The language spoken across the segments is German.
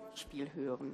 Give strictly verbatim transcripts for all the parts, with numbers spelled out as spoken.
Spiel hören.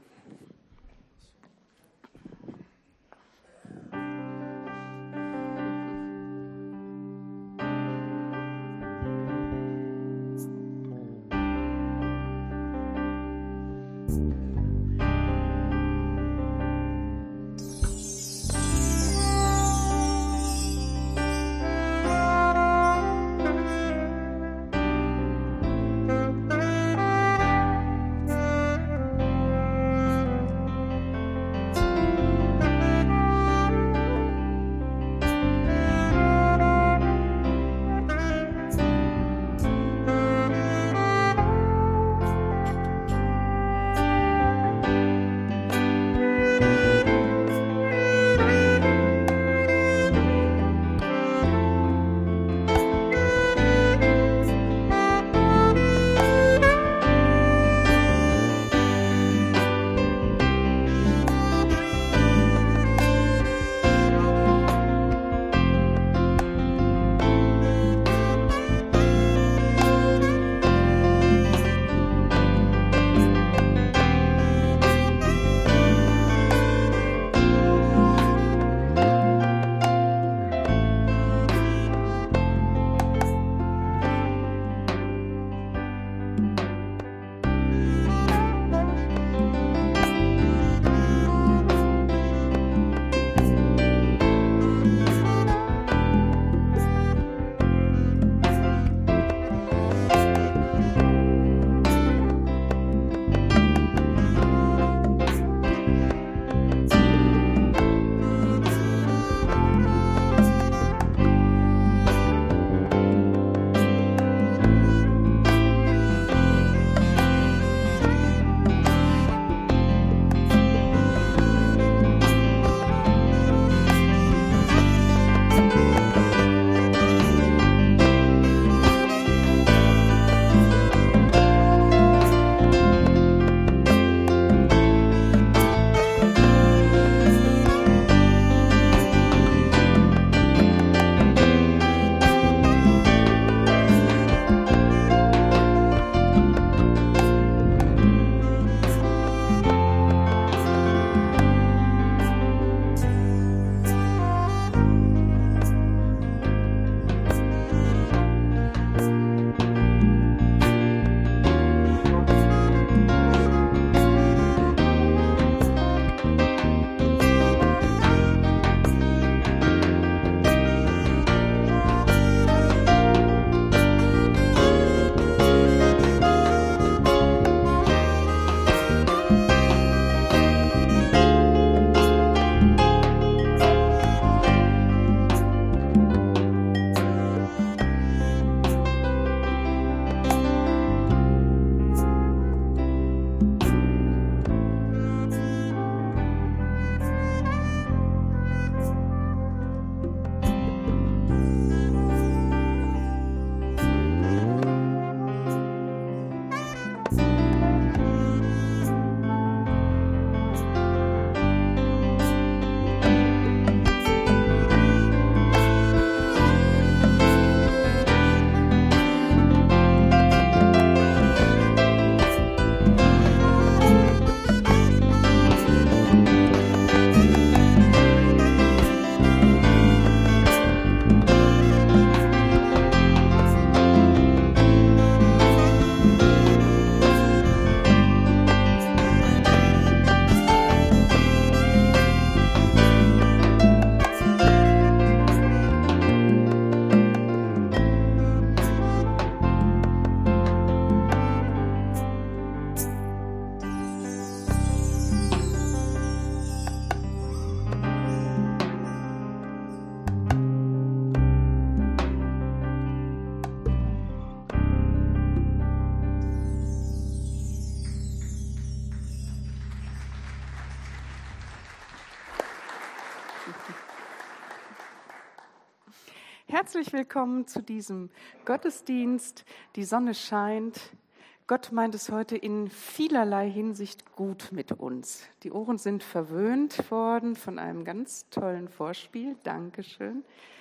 Herzlich willkommen zu diesem Gottesdienst. Die Sonne scheint. Gott meint es heute in vielerlei Hinsicht gut mit uns. Die Ohren sind verwöhnt worden von einem ganz tollen Vorspiel. Dankeschön.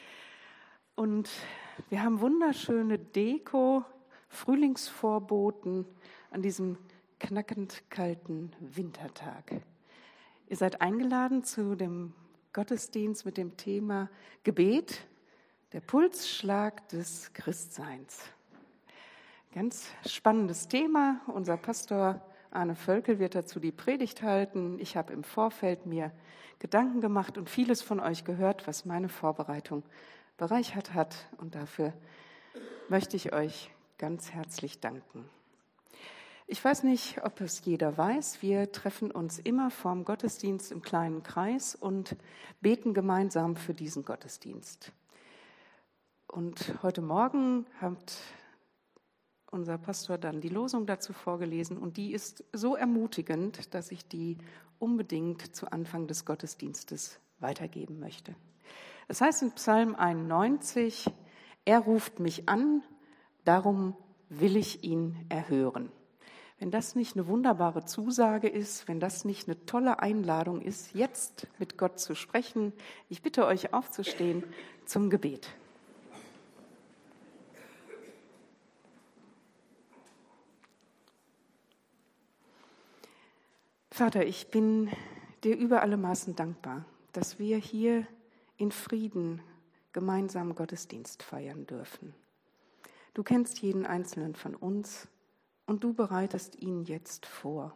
Und wir haben wunderschöne Deko, Frühlingsvorboten an diesem knackend kalten Wintertag. Ihr seid eingeladen zu dem Gottesdienst mit dem Thema Gebet, der Pulsschlag des Christseins. Ganz spannendes Thema. Unser Pastor Arne Völkel wird dazu die Predigt halten. Ich habe im Vorfeld mir Gedanken gemacht und vieles von euch gehört, was meine Vorbereitung bereichert hat. Und dafür möchte ich euch ganz herzlich danken. Ich weiß nicht, ob es jeder weiß, wir treffen uns immer vorm Gottesdienst im kleinen Kreis und beten gemeinsam für diesen Gottesdienst. Und heute Morgen hat unser Pastor dann die Losung dazu vorgelesen und die ist so ermutigend, dass ich die unbedingt zu Anfang des Gottesdienstes weitergeben möchte. Es heißt in Psalm einundneunzig, er ruft mich an, darum will ich ihn erhören. Wenn das nicht eine wunderbare Zusage ist, wenn das nicht eine tolle Einladung ist, jetzt mit Gott zu sprechen, ich bitte euch aufzustehen zum Gebet. Vater, ich bin dir über alle Maßen dankbar, dass wir hier in Frieden gemeinsam Gottesdienst feiern dürfen. Du kennst jeden Einzelnen von uns und du bereitest ihn jetzt vor.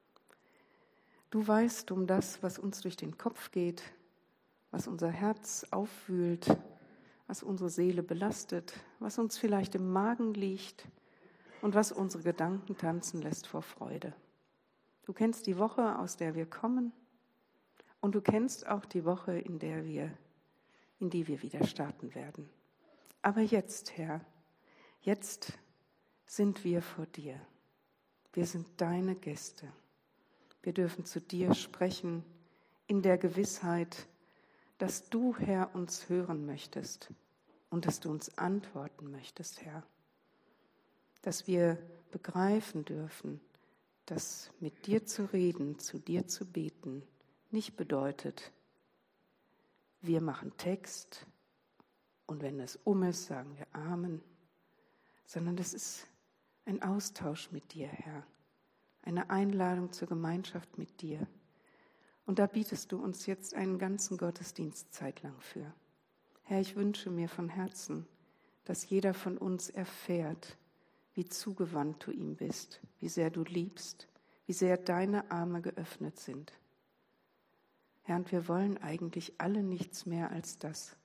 Du weißt um das, was uns durch den Kopf geht, was unser Herz aufwühlt, was unsere Seele belastet, was uns vielleicht im Magen liegt und was unsere Gedanken tanzen lässt vor Freude. Du kennst die Woche, aus der wir kommen, und du kennst auch die Woche, in der wir, in die wir wieder starten werden. Aber jetzt, Herr, jetzt sind wir vor dir. Wir sind deine Gäste. Wir dürfen zu dir sprechen in der Gewissheit, dass du, Herr, uns hören möchtest und dass du uns antworten möchtest, Herr. Dass wir begreifen dürfen, dass mit dir zu reden, zu dir zu beten, nicht bedeutet, wir machen Text und wenn es um ist, sagen wir Amen, sondern das ist ein Austausch mit dir, Herr, eine Einladung zur Gemeinschaft mit dir. Und da bietest du uns jetzt einen ganzen Gottesdienst zeitlang für. Herr, ich wünsche mir von Herzen, dass jeder von uns erfährt, wie zugewandt du ihm bist, wie sehr du liebst, wie sehr deine Arme geöffnet sind. Herr, und wir wollen eigentlich alle nichts mehr als das.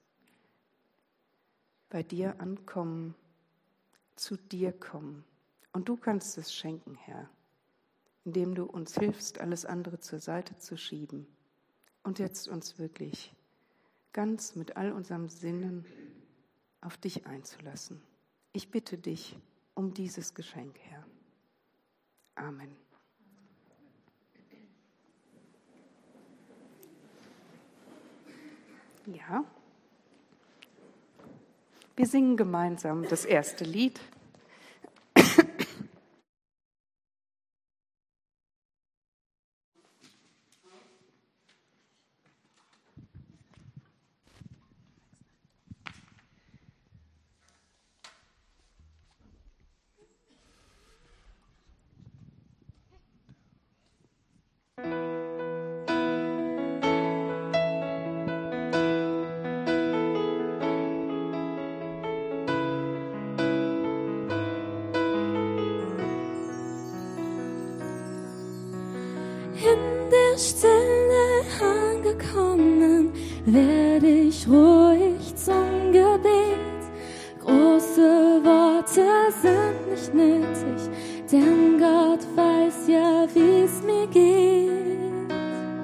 Bei dir ankommen, zu dir kommen. Und du kannst es schenken, Herr, indem du uns hilfst, alles andere zur Seite zu schieben und jetzt uns wirklich ganz mit all unserem Sinnen auf dich einzulassen. Ich bitte dich um dieses Geschenk, Herr. Amen. Ja, wir singen gemeinsam das erste Lied. Stille angekommen, werde ich ruhig zum Gebet. Große Worte sind nicht nötig, denn Gott weiß ja, wie's mir geht.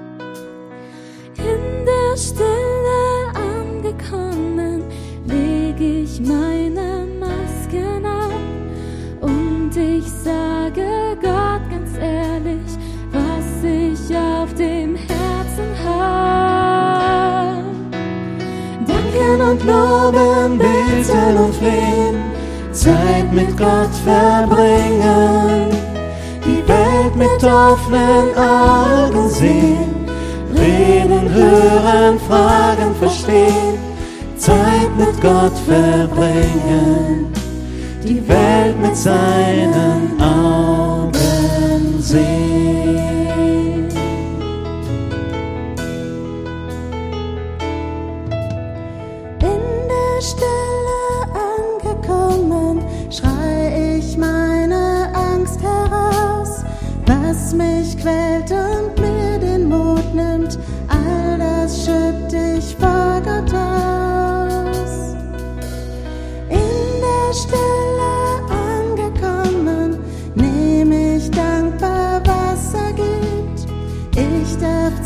In der Stille angekommen, leg ich meine Masken ab und ich sage Gott ganz ehrlich, was ich auf dem Herzen hab. Danken und loben, beten und flehen, Zeit mit Gott verbringen, die Welt mit offenen Augen sehen, reden, hören, fragen, verstehen, Zeit mit Gott verbringen, die Welt mit seinen Augen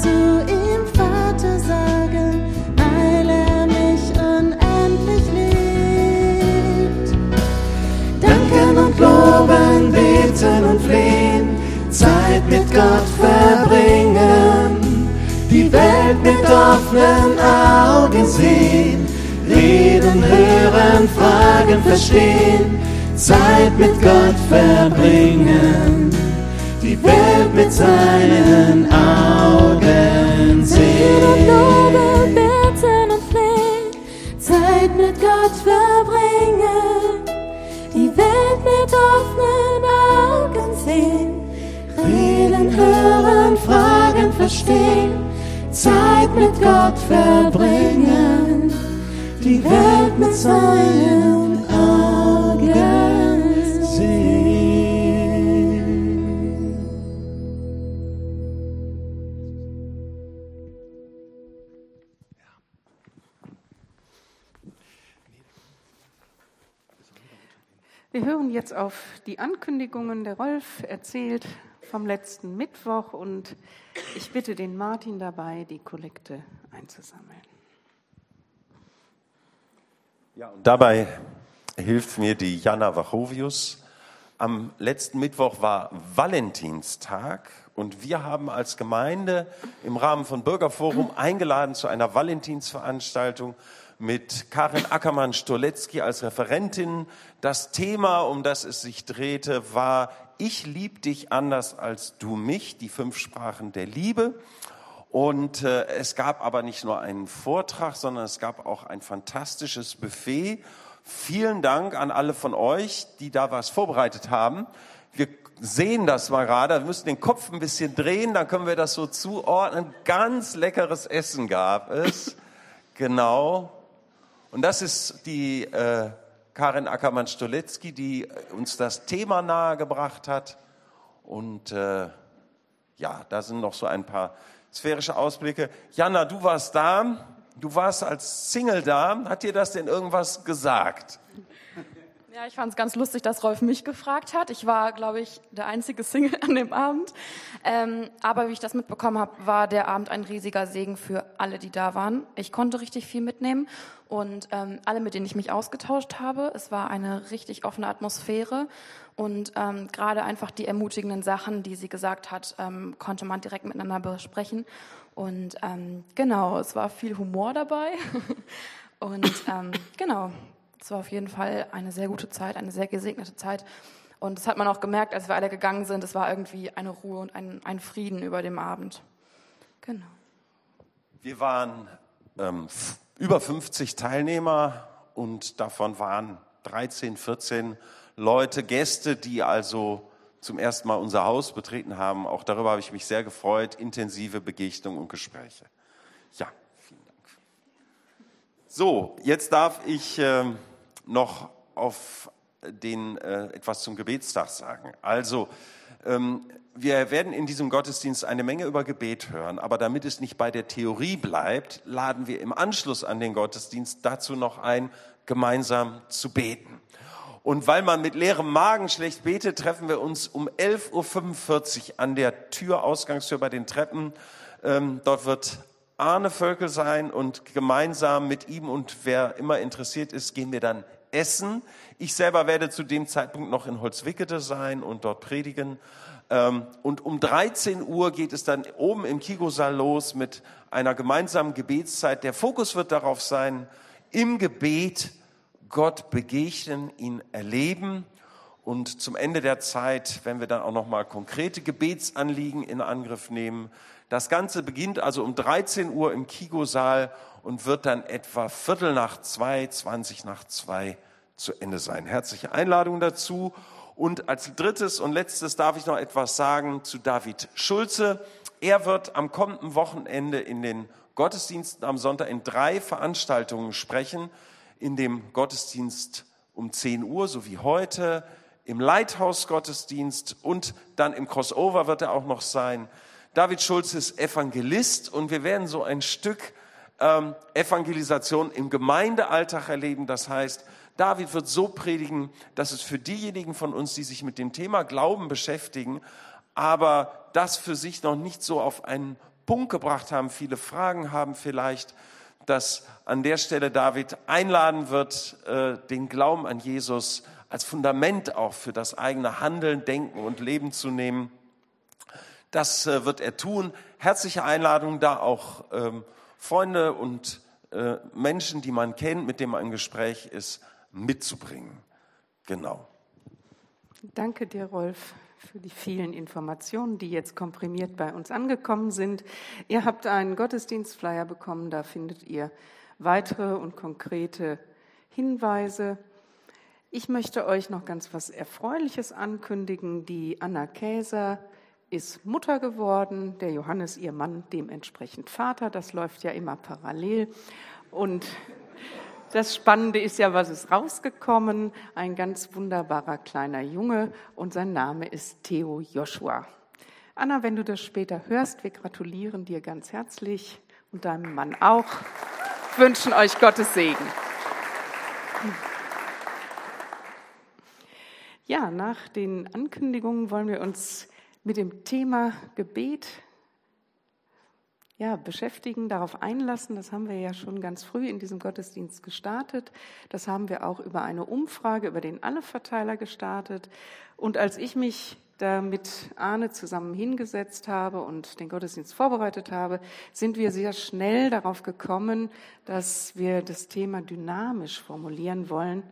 zu ihm Vater sagen, weil er mich unendlich liebt. Danken und loben, beten und flehen, Zeit mit Gott verbringen, die Welt mit offenen Augen sehen, reden, hören, fragen, verstehen, Zeit mit Gott verbringen, die Welt mit seinen Augen sehen. Und loben, beten und flehen, Zeit mit Gott verbringen, die Welt mit offenen Augen sehen, reden, hören, fragen, verstehen, Zeit mit Gott verbringen, die Welt mit seinen Augen sehen. Wir hören jetzt auf die Ankündigungen. Der Rolf erzählt vom letzten Mittwoch und ich bitte den Martin dabei, die Kollekte einzusammeln. Ja, und dabei hilft mir die Jana Wachovius. Am letzten Mittwoch war Valentinstag und wir haben als Gemeinde im Rahmen von Bürgerforum eingeladen zu einer Valentinsveranstaltung mit Karin Ackermann-Stolecki als Referentin. Das Thema, um das es sich drehte, war Ich lieb dich anders als du mich, die fünf Sprachen der Liebe. Und äh, es gab aber nicht nur einen Vortrag, sondern es gab auch ein fantastisches Buffet. Vielen Dank an alle von euch, die da was vorbereitet haben. Wir sehen das mal gerade, wir müssen den Kopf ein bisschen drehen, dann können wir das so zuordnen. Ganz leckeres Essen gab es, genau. Und das ist die äh, Karin Ackermann-Stolecki, die uns das Thema nahegebracht hat. Und äh, ja, da sind noch so ein paar sphärische Ausblicke. Jana, du warst da, du warst als Single da. Hat dir das denn irgendwas gesagt? Ja, ich fand es ganz lustig, dass Rolf mich gefragt hat. Ich war, glaube ich, der einzige Single an dem Abend. Ähm, aber wie ich das mitbekommen habe, war der Abend ein riesiger Segen für alle, die da waren. Ich konnte richtig viel mitnehmen und ähm, alle, mit denen ich mich ausgetauscht habe, es war eine richtig offene Atmosphäre und ähm, gerade einfach die ermutigenden Sachen, die sie gesagt hat, ähm, konnte man direkt miteinander besprechen. Und ähm, genau, es war viel Humor dabei und ähm, genau. Es war auf jeden Fall eine sehr gute Zeit, eine sehr gesegnete Zeit. Und das hat man auch gemerkt, als wir alle gegangen sind. Es war irgendwie eine Ruhe und ein, ein Frieden über dem Abend. Genau. Wir waren ähm, f- über fünfzig Teilnehmer und davon waren dreizehn, vierzehn Leute, Gäste, die also zum ersten Mal unser Haus betreten haben. Auch darüber habe ich mich sehr gefreut. Intensive Begegnungen und Gespräche. Ja, vielen Dank. So, jetzt darf ich ähm, noch auf den äh, etwas zum Gebetstag sagen. Also, ähm, wir werden in diesem Gottesdienst eine Menge über Gebet hören, aber damit es nicht bei der Theorie bleibt, laden wir im Anschluss an den Gottesdienst dazu noch ein, gemeinsam zu beten. Und weil man mit leerem Magen schlecht betet, treffen wir uns um elf Uhr fünfundvierzig an der Tür, Ausgangstür bei den Treppen. Ähm, dort wird Arne Völkel sein und gemeinsam mit ihm und wer immer interessiert ist, gehen wir dann essen. Ich selber werde zu dem Zeitpunkt noch in Holzwickede sein und dort predigen. Und um dreizehn Uhr geht es dann oben im Kigo-Saal los mit einer gemeinsamen Gebetszeit. Der Fokus wird darauf sein, im Gebet Gott begegnen, ihn erleben. Und zum Ende der Zeit, wenn wir dann auch noch mal konkrete Gebetsanliegen in Angriff nehmen. Das Ganze beginnt also um dreizehn Uhr im Kigo-Saal und wird dann etwa Viertel nach zwei, zwanzig nach zwei zu Ende sein. Herzliche Einladung dazu. Und als drittes und letztes darf ich noch etwas sagen zu David Schulze. Er wird am kommenden Wochenende in den Gottesdiensten am Sonntag in drei Veranstaltungen sprechen. In dem Gottesdienst um zehn Uhr, so wie heute, im Lighthouse-Gottesdienst und dann im Crossover wird er auch noch sein. David Schulze ist Evangelist und wir werden so ein Stück ähm, Evangelisation im Gemeindealltag erleben. Das heißt, David wird so predigen, dass es für diejenigen von uns, die sich mit dem Thema Glauben beschäftigen, aber das für sich noch nicht so auf einen Punkt gebracht haben, viele Fragen haben vielleicht, dass an der Stelle David einladen wird, den Glauben an Jesus als Fundament auch für das eigene Handeln, Denken und Leben zu nehmen. Das wird er tun. Herzliche Einladung, da auch ähm, Freunde und äh, Menschen, die man kennt, mit denen man im Gespräch ist, mitzubringen. Genau. Danke dir, Rolf, für die vielen Informationen, die jetzt komprimiert bei uns angekommen sind. Ihr habt einen Gottesdienstflyer bekommen, da findet ihr weitere und konkrete Hinweise. Ich möchte euch noch ganz was Erfreuliches ankündigen. Die Anna Käser ist Mutter geworden, der Johannes, ihr Mann, dementsprechend Vater. Das läuft ja immer parallel. Und das Spannende ist ja, was ist rausgekommen? Ein ganz wunderbarer kleiner Junge und sein Name ist Theo Joshua. Anna, wenn du das später hörst, wir gratulieren dir ganz herzlich und deinem Mann auch. Wir wünschen euch Gottes Segen. Ja, nach den Ankündigungen wollen wir uns mit dem Thema Gebet ja, beschäftigen, darauf einlassen. Das haben wir ja schon ganz früh in diesem Gottesdienst gestartet. Das haben wir auch über eine Umfrage, über den Alle-Verteiler gestartet. Und als ich mich da mit Arne zusammen hingesetzt habe und den Gottesdienst vorbereitet habe, sind wir sehr schnell darauf gekommen, dass wir das Thema dynamisch formulieren wollen.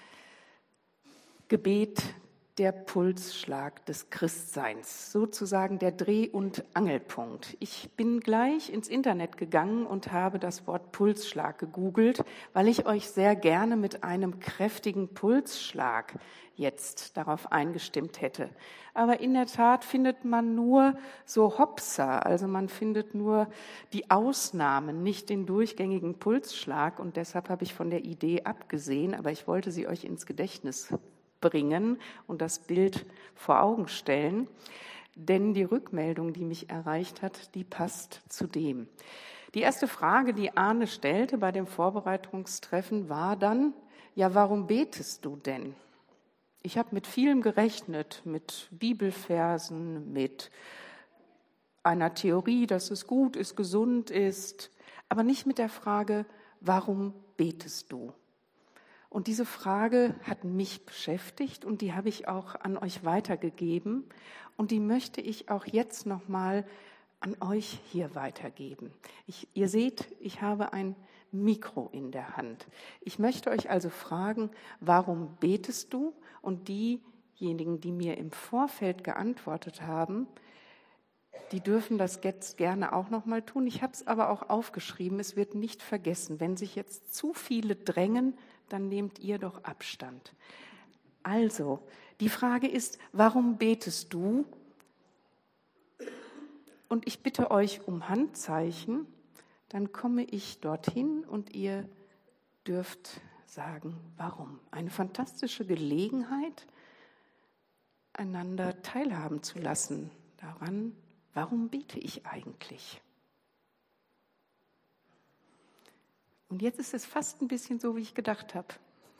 Gebet, der Pulsschlag des Christseins, sozusagen der Dreh- und Angelpunkt. Ich bin gleich ins Internet gegangen und habe das Wort Pulsschlag gegoogelt, weil ich euch sehr gerne mit einem kräftigen Pulsschlag jetzt darauf eingestimmt hätte. Aber in der Tat findet man nur so Hopser, also man findet nur die Ausnahmen, nicht den durchgängigen Pulsschlag. Und deshalb habe ich von der Idee abgesehen, aber ich wollte sie euch ins Gedächtnis bringen und das Bild vor Augen stellen, denn die Rückmeldung, die mich erreicht hat, die passt zu dem. Die erste Frage, die Arne stellte bei dem Vorbereitungstreffen, war dann, ja, warum betest du denn? Ich habe mit vielem gerechnet, mit Bibelversen, mit einer Theorie, dass es gut ist, gesund ist, aber nicht mit der Frage, warum betest du? Und diese Frage hat mich beschäftigt und die habe ich auch an euch weitergegeben und die möchte ich auch jetzt nochmal an euch hier weitergeben. Ich, ihr seht, ich habe ein Mikro in der Hand. Ich möchte euch also fragen, warum betest du? Und diejenigen, die mir im Vorfeld geantwortet haben, die dürfen das jetzt gerne auch nochmal tun. Ich habe es aber auch aufgeschrieben, es wird nicht vergessen. Wenn sich jetzt zu viele drängen, dann nehmt ihr doch Abstand. Also, die Frage ist, warum betest du? Und ich bitte euch um Handzeichen, dann komme ich dorthin und ihr dürft sagen, warum. Eine fantastische Gelegenheit, einander teilhaben zu lassen daran, warum bete ich eigentlich? Und jetzt ist es fast ein bisschen so, wie ich gedacht habe.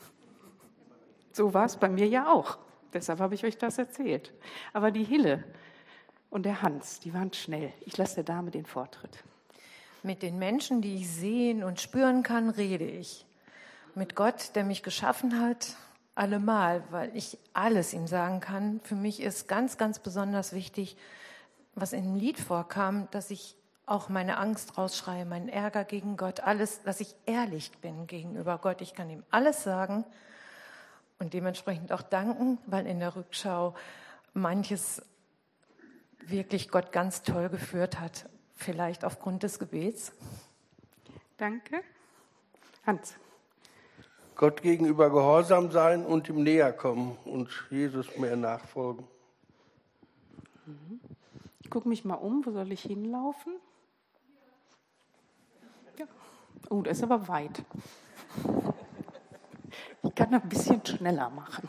So war es bei mir ja auch. Deshalb habe ich euch das erzählt. Aber die Hille und der Hans, die waren schnell. Ich lasse der Dame den Vortritt. Mit den Menschen, die ich sehen und spüren kann, rede ich. Mit Gott, der mich geschaffen hat, allemal, weil ich alles ihm sagen kann. Für mich ist ganz, ganz besonders wichtig, was in dem Lied vorkam, dass ich auch meine Angst rausschreie, meinen Ärger gegen Gott, alles, dass ich ehrlich bin gegenüber Gott. Ich kann ihm alles sagen und dementsprechend auch danken, weil in der Rückschau manches wirklich Gott ganz toll geführt hat, vielleicht aufgrund des Gebets. Danke. Hans. Gott gegenüber gehorsam sein und ihm näher kommen und Jesus mehr nachfolgen. Ich gucke mich mal um, wo soll ich hinlaufen? Ja. Oh, das ist aber weit. Ich kann ein bisschen schneller machen.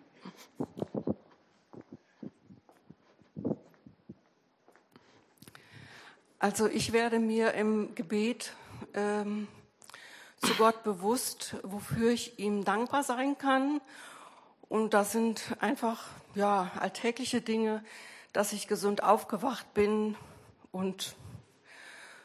Also ich werde mir im Gebet ähm, zu Gott bewusst, wofür ich ihm dankbar sein kann. Und das sind einfach ja alltägliche Dinge, dass ich gesund aufgewacht bin und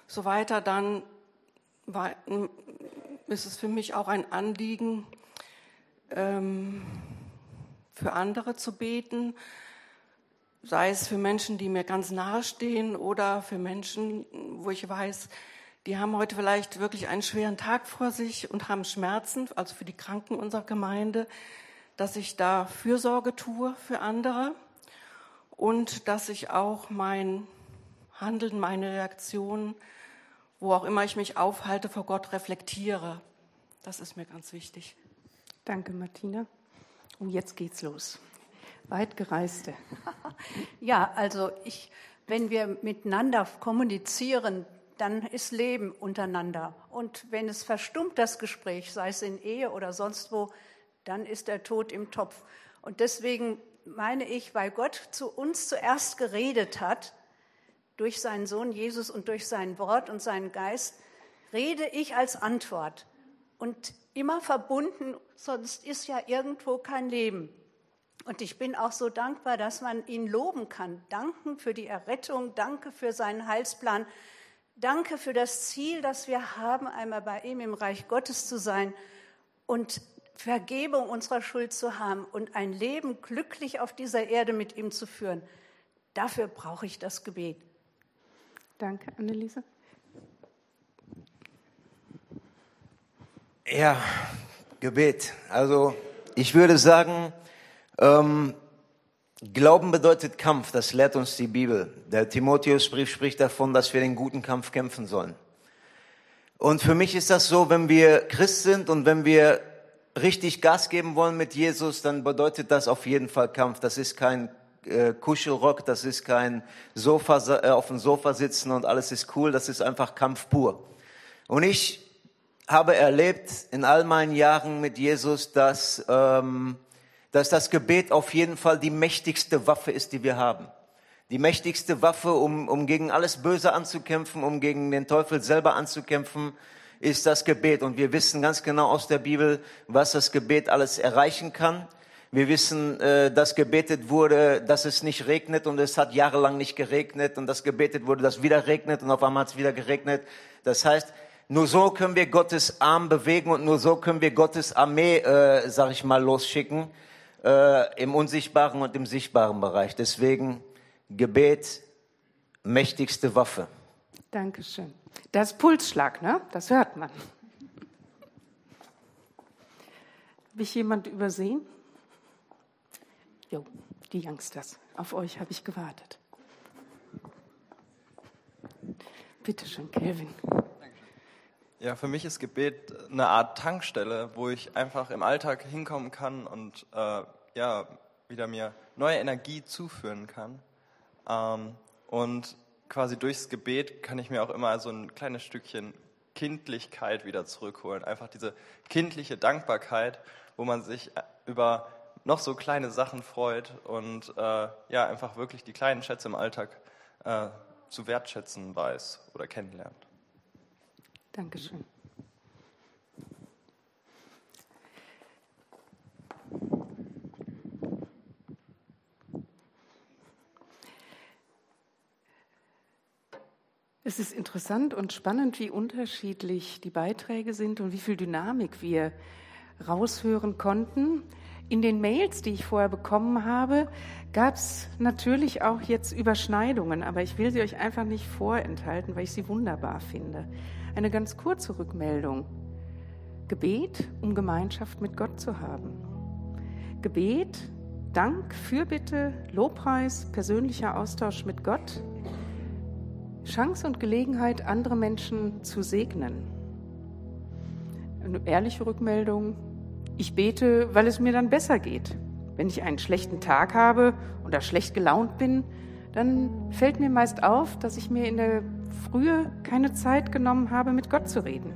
so weiter, dann war, ist es für mich auch ein Anliegen, ähm, für andere zu beten, sei es für Menschen, die mir ganz nahe stehen oder für Menschen, wo ich weiß, die haben heute vielleicht wirklich einen schweren Tag vor sich und haben Schmerzen, also für die Kranken unserer Gemeinde, dass ich da Fürsorge tue für andere und dass ich auch mein Handeln, meine Reaktionen, wo auch immer ich mich aufhalte, vor Gott reflektiere. Das ist mir ganz wichtig. Danke, Martina. Und jetzt geht's los. Weitgereiste. Ja, also ich, wenn wir miteinander kommunizieren, dann ist Leben untereinander. Und wenn es verstummt, das Gespräch, sei es in Ehe oder sonst wo, dann ist der Tod im Topf. Und deswegen meine ich, weil Gott zu uns zuerst geredet hat, durch seinen Sohn Jesus und durch sein Wort und seinen Geist, rede ich als Antwort. Und immer verbunden, sonst ist ja irgendwo kein Leben. Und ich bin auch so dankbar, dass man ihn loben kann. Danken für die Errettung, danke für seinen Heilsplan, danke für das Ziel, das wir haben, einmal bei ihm im Reich Gottes zu sein und Vergebung unserer Schuld zu haben und ein Leben glücklich auf dieser Erde mit ihm zu führen. Dafür brauche ich das Gebet. Danke, Anneliese. Ja, Gebet. Also ich würde sagen, ähm, Glauben bedeutet Kampf, das lehrt uns die Bibel. Der Timotheusbrief spricht davon, dass wir den guten Kampf kämpfen sollen. Und für mich ist das so, wenn wir Christ sind und wenn wir richtig Gas geben wollen mit Jesus, dann bedeutet das auf jeden Fall Kampf. Das ist kein äh, Kuschelrock, das ist kein Sofa, äh, auf dem Sofa sitzen und alles ist cool, das ist einfach Kampf pur. Und ich habe erlebt in all meinen Jahren mit Jesus, dass, ähm, dass das Gebet auf jeden Fall die mächtigste Waffe ist, die wir haben. Die mächtigste Waffe, um, um gegen alles Böse anzukämpfen, um gegen den Teufel selber anzukämpfen, ist das Gebet. Und wir wissen ganz genau aus der Bibel, was das Gebet alles erreichen kann. Wir wissen, äh, dass gebetet wurde, dass es nicht regnet und es hat jahrelang nicht geregnet und dass gebetet wurde, dass wieder regnet und auf einmal hat es wieder geregnet. Das heißt, nur so können wir Gottes Arm bewegen und nur so können wir Gottes Armee, äh, sag ich mal, losschicken, äh, im unsichtbaren und im sichtbaren Bereich. Deswegen Gebet, mächtigste Waffe. Dankeschön. Das ist Pulsschlag, ne? Das hört man. Habe ich jemand übersehen? Jo, die Youngsters. Auf euch habe ich gewartet. Bitte schön, Kelvin. Ja, für mich ist Gebet eine Art Tankstelle, wo ich einfach im Alltag hinkommen kann und äh, ja, wieder mir neue Energie zuführen kann. Ähm, und quasi durchs Gebet kann ich mir auch immer so ein kleines Stückchen Kindlichkeit wieder zurückholen. Einfach diese kindliche Dankbarkeit, wo man sich über noch so kleine Sachen freut und äh, ja, einfach wirklich die kleinen Schätze im Alltag äh, zu wertschätzen weiß oder kennenlernt. Dankeschön. Es ist interessant und spannend, wie unterschiedlich die Beiträge sind und wie viel Dynamik wir raushören konnten. In den Mails, die ich vorher bekommen habe, gab es natürlich auch jetzt Überschneidungen, aber ich will sie euch einfach nicht vorenthalten, weil ich sie wunderbar finde. Eine ganz kurze Rückmeldung. Gebet, um Gemeinschaft mit Gott zu haben. Gebet, Dank, Fürbitte, Lobpreis, persönlicher Austausch mit Gott. Chance und Gelegenheit, andere Menschen zu segnen. Eine ehrliche Rückmeldung. Ich bete, weil es mir dann besser geht. Wenn ich einen schlechten Tag habe oder schlecht gelaunt bin, dann fällt mir meist auf, dass ich mir in der Frühe keine Zeit genommen habe, mit Gott zu reden.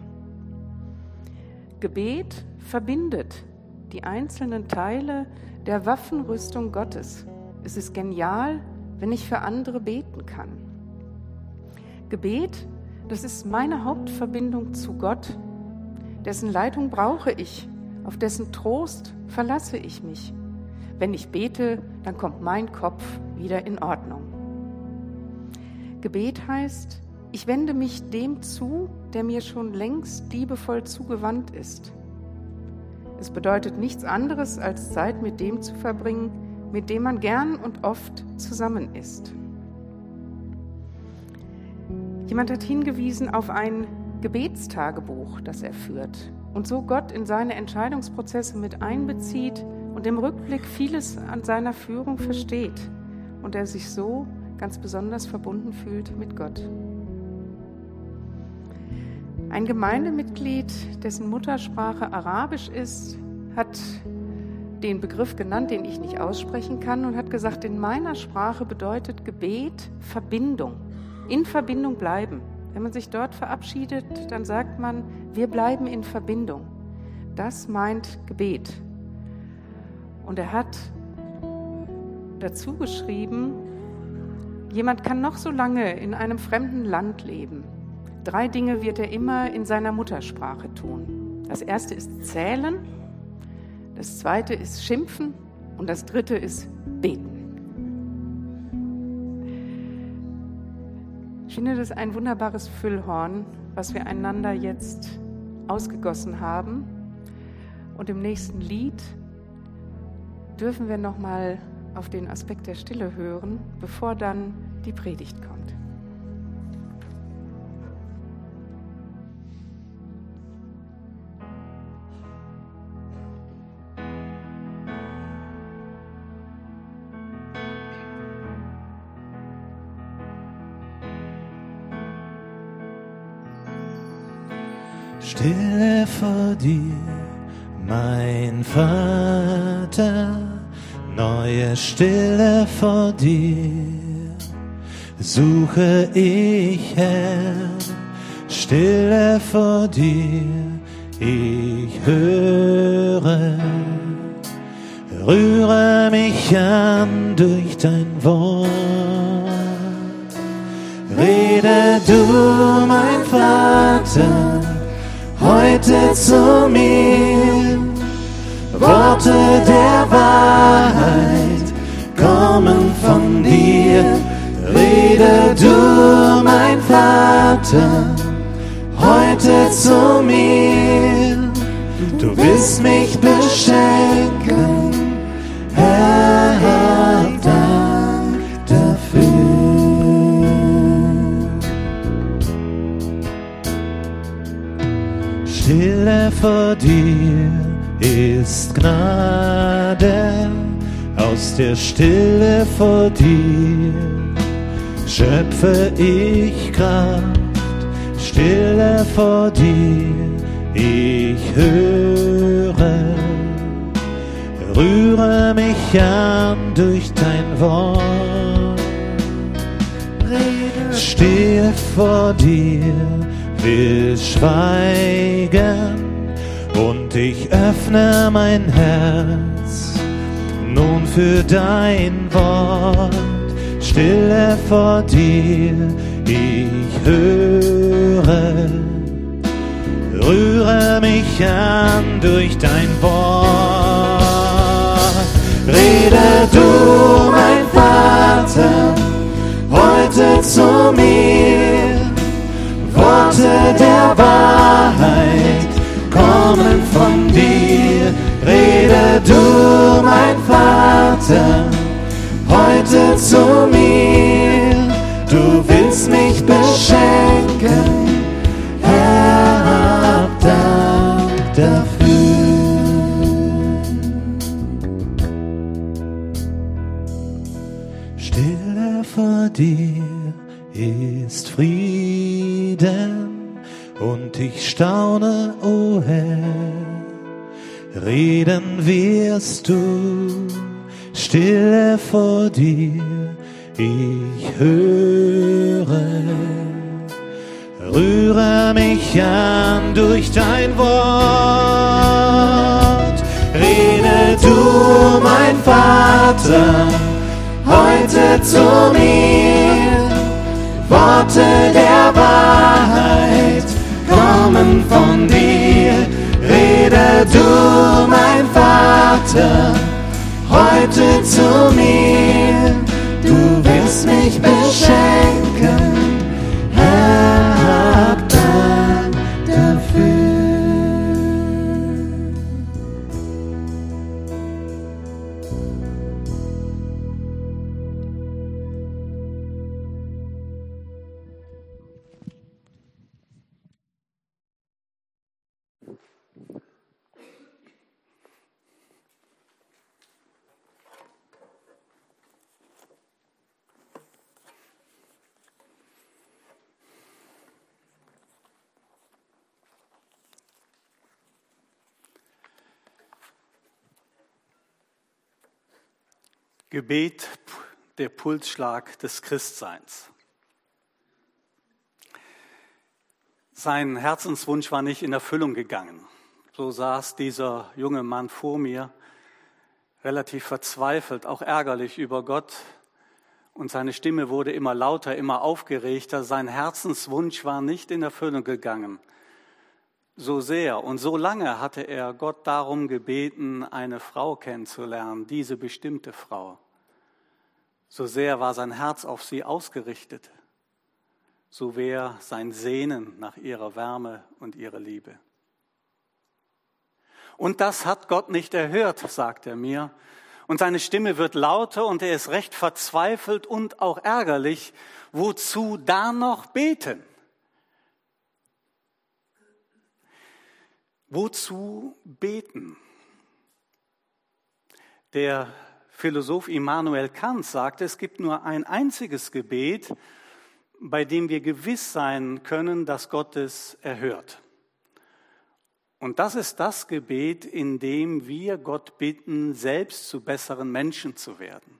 Gebet verbindet die einzelnen Teile der Waffenrüstung Gottes. Es ist genial, wenn ich für andere beten kann. Gebet, das ist meine Hauptverbindung zu Gott. Dessen Leitung brauche ich, auf dessen Trost verlasse ich mich. Wenn ich bete, dann kommt mein Kopf wieder in Ordnung. Gebet heißt, Ich wende mich dem zu, der mir schon längst liebevoll zugewandt ist. Es bedeutet nichts anderes, als Zeit mit dem zu verbringen, mit dem man gern und oft zusammen ist. Jemand hat hingewiesen auf ein Gebetstagebuch, das er führt und so Gott in seine Entscheidungsprozesse mit einbezieht und im Rückblick vieles an seiner Führung versteht und er sich so ganz besonders verbunden fühlt mit Gott. Ein Gemeindemitglied, dessen Muttersprache Arabisch ist, hat den Begriff genannt, den ich nicht aussprechen kann, und hat gesagt, in meiner Sprache bedeutet Gebet Verbindung, in Verbindung bleiben. Wenn man sich dort verabschiedet, dann sagt man, wir bleiben in Verbindung. Das meint Gebet. Und er hat dazu geschrieben, jemand kann noch so lange in einem fremden Land leben. Drei Dinge wird er immer in seiner Muttersprache tun. Das erste ist Zählen, das zweite ist Schimpfen und das dritte ist Beten. Ich finde das ein wunderbares Füllhorn, was wir einander jetzt ausgegossen haben. Und im nächsten Lied dürfen wir nochmal auf den Aspekt der Stille hören, bevor dann die Predigt kommt. Stille vor dir, mein Vater, neue Stille vor dir, suche ich, Herr, Stille vor dir, ich höre, rühre mich an durch dein Wort. Rede du, mein Vater, heute zu mir, Worte der Wahrheit kommen von dir. Rede du, mein Vater, heute zu mir, du willst mich beschenken, Herr, hab Dank dafür. Stille vor dir ist Gnade, aus der Stille vor dir schöpfe ich Kraft. Stille vor dir, ich höre, rühre mich an durch dein Wort. Stille vor dir, will schweigen und ich öffne mein Herz nun für dein Wort. Stille vor dir, ich höre, rühre mich an durch dein Wort. Rede du, mein Vater, heute zu mir, Worte der Wahrheit kommen von dir. Rede du, mein Vater, heute zu mir, du willst mich beschenken, Herr, hab Dank dafür. Stille vor dir ist Frieden und ich staune, o Herr, reden wirst du. Stille vor dir, ich höre, rühre mich an durch dein Wort. Rede du, mein Vater, heute zu mir, Worte der Wahrheit kommen von dir. Rede du, mein Vater, heute zu mir, du willst mich beschenken, Herr. Gebet, der Pulsschlag des Christseins. Sein Herzenswunsch war nicht in Erfüllung gegangen. So saß dieser junge Mann vor mir, relativ verzweifelt, auch ärgerlich über Gott. Und seine Stimme wurde immer lauter, immer aufgeregter. Sein Herzenswunsch war nicht in Erfüllung gegangen. So sehr und so lange hatte er Gott darum gebeten, eine Frau kennenzulernen, diese bestimmte Frau. So sehr war sein Herz auf sie ausgerichtet. So wäre sein Sehnen nach ihrer Wärme und ihrer Liebe. Und das hat Gott nicht erhört, sagt er mir. Und seine Stimme wird lauter und er ist recht verzweifelt und auch ärgerlich. Wozu da noch beten? Wozu beten? Der Philosoph Immanuel Kant sagte, es gibt nur ein einziges Gebet, bei dem wir gewiss sein können, dass Gott es erhört. Und das ist das Gebet, in dem wir Gott bitten, selbst zu besseren Menschen zu werden.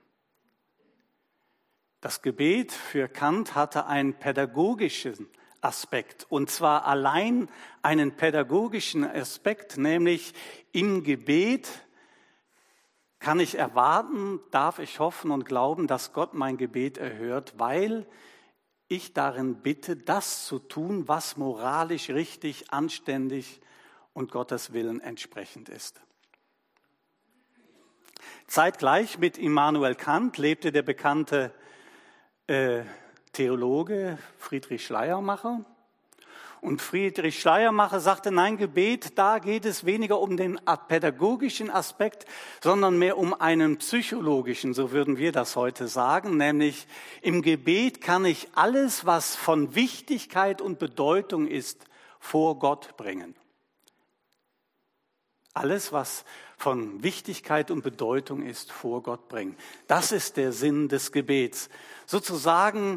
Das Gebet für Kant hatte einen pädagogischen Aspekt, und zwar allein einen pädagogischen Aspekt, nämlich im Gebet kann ich erwarten, darf ich hoffen und glauben, dass Gott mein Gebet erhört, weil ich darin bitte, das zu tun, was moralisch richtig, anständig und Gottes Willen entsprechend ist. Zeitgleich mit Immanuel Kant lebte der bekannte äh, Theologe Friedrich Schleiermacher. Und Friedrich Schleiermacher sagte, nein, Gebet, da geht es weniger um den pädagogischen Aspekt, sondern mehr um einen psychologischen, so würden wir das heute sagen, nämlich im Gebet kann ich alles, was von Wichtigkeit und Bedeutung ist, vor Gott bringen. Alles, was von Wichtigkeit und Bedeutung ist, vor Gott bringen. Das ist der Sinn des Gebets. Sozusagen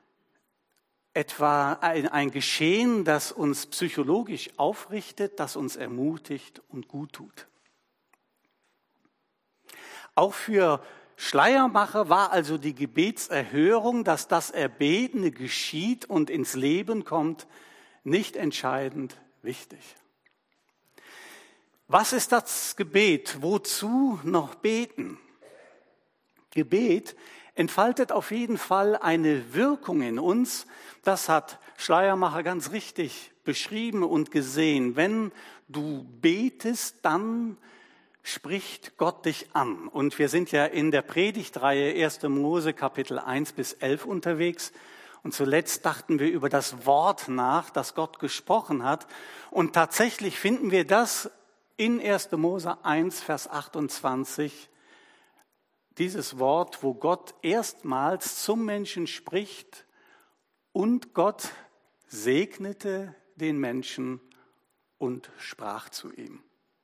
etwa ein, ein Geschehen, das uns psychologisch aufrichtet, das uns ermutigt und gut tut. Auch für Schleiermacher war also die Gebetserhörung, dass das Erbetene geschieht und ins Leben kommt, nicht entscheidend wichtig. Was ist das Gebet? Wozu noch beten? Gebet entfaltet auf jeden Fall eine Wirkung in uns. Das hat Schleiermacher ganz richtig beschrieben und gesehen. Wenn du betest, dann spricht Gott dich an. Und wir sind ja in der Predigtreihe erster Mose Kapitel eins bis elf unterwegs. Und zuletzt dachten wir über das Wort nach, das Gott gesprochen hat. Und tatsächlich finden wir das in erster Mose eins, Vers achtundzwanzig. Dieses Wort, wo Gott erstmals zum Menschen spricht und Gott segnete den Menschen und sprach zu ihm.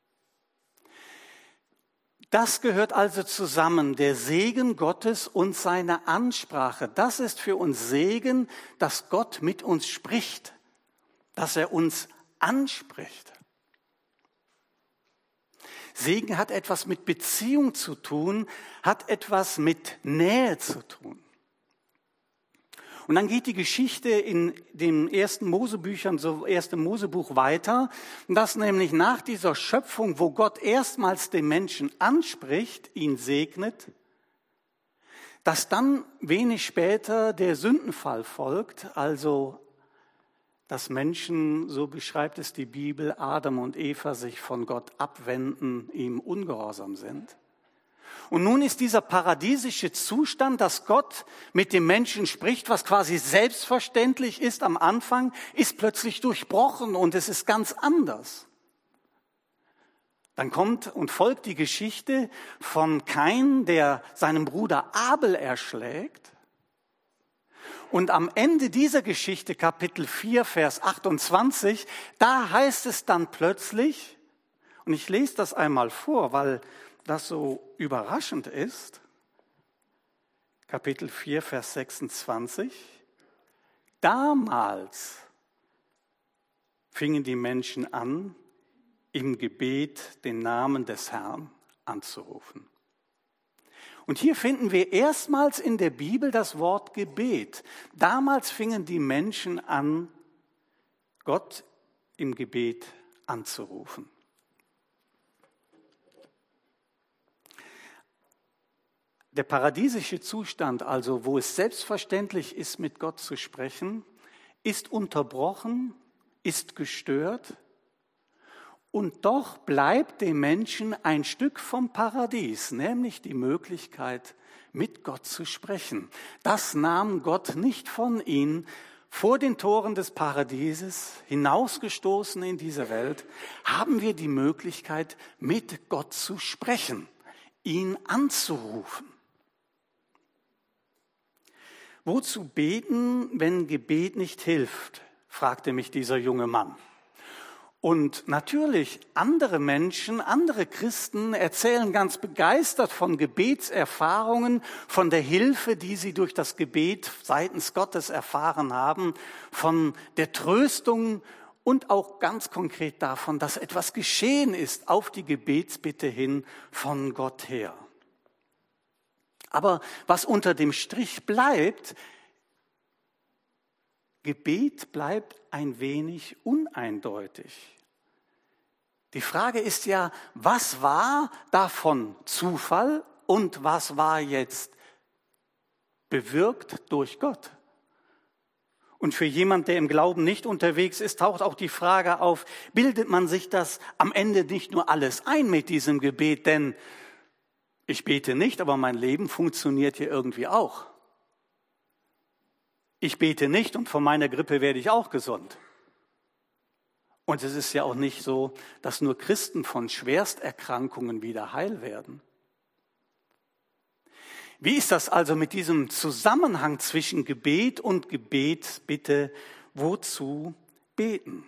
Das gehört also zusammen, der Segen Gottes und seine Ansprache. Das ist für uns Segen, dass Gott mit uns spricht, dass er uns anspricht. Segen hat etwas mit Beziehung zu tun, hat etwas mit Nähe zu tun. Und dann geht die Geschichte in den ersten Mosebüchern, so ersten Mosebuch weiter, dass nämlich nach dieser Schöpfung, wo Gott erstmals den Menschen anspricht, ihn segnet, dass dann wenig später der Sündenfall folgt, also dass Menschen, so beschreibt es die Bibel, Adam und Eva sich von Gott abwenden, ihm ungehorsam sind. Und nun ist dieser paradiesische Zustand, dass Gott mit dem Menschen spricht, was quasi selbstverständlich ist am Anfang, ist plötzlich durchbrochen und es ist ganz anders. Dann kommt und folgt die Geschichte von Kain, der seinen Bruder Abel erschlägt. Und am Ende dieser Geschichte, Kapitel vier, Vers achtundzwanzig, da heißt es dann plötzlich, und ich lese das einmal vor, weil das so überraschend ist, Kapitel vier, Vers sechsundzwanzig, damals fingen die Menschen an, im Gebet den Namen des Herrn anzurufen. Und hier finden wir erstmals in der Bibel das Wort Gebet. Damals fingen die Menschen an, Gott im Gebet anzurufen. Der paradiesische Zustand, also wo es selbstverständlich ist, mit Gott zu sprechen, ist unterbrochen, ist gestört. Und doch bleibt dem Menschen ein Stück vom Paradies, nämlich die Möglichkeit, mit Gott zu sprechen. Das nahm Gott nicht von ihnen. Vor den Toren des Paradieses, hinausgestoßen in diese Welt, haben wir die Möglichkeit, mit Gott zu sprechen, ihn anzurufen. Wozu beten, wenn Gebet nicht hilft? Fragte mich dieser junge Mann. Und natürlich, andere Menschen, andere Christen erzählen ganz begeistert von Gebetserfahrungen, von der Hilfe, die sie durch das Gebet seitens Gottes erfahren haben, von der Tröstung und auch ganz konkret davon, dass etwas geschehen ist auf die Gebetsbitte hin von Gott her. Aber was unter dem Strich bleibt, Gebet bleibt ein wenig uneindeutig. Die Frage ist ja, was war davon Zufall und was war jetzt bewirkt durch Gott? Und für jemand, der im Glauben nicht unterwegs ist, taucht auch die Frage auf, bildet man sich das am Ende nicht nur alles ein mit diesem Gebet? Denn ich bete nicht, aber mein Leben funktioniert hier irgendwie auch. Ich bete nicht und von meiner Grippe werde ich auch gesund. Und es ist ja auch nicht so, dass nur Christen von Schwersterkrankungen wieder heil werden. Wie ist das also mit diesem Zusammenhang zwischen Gebet und Gebetsbitte? Wozu beten?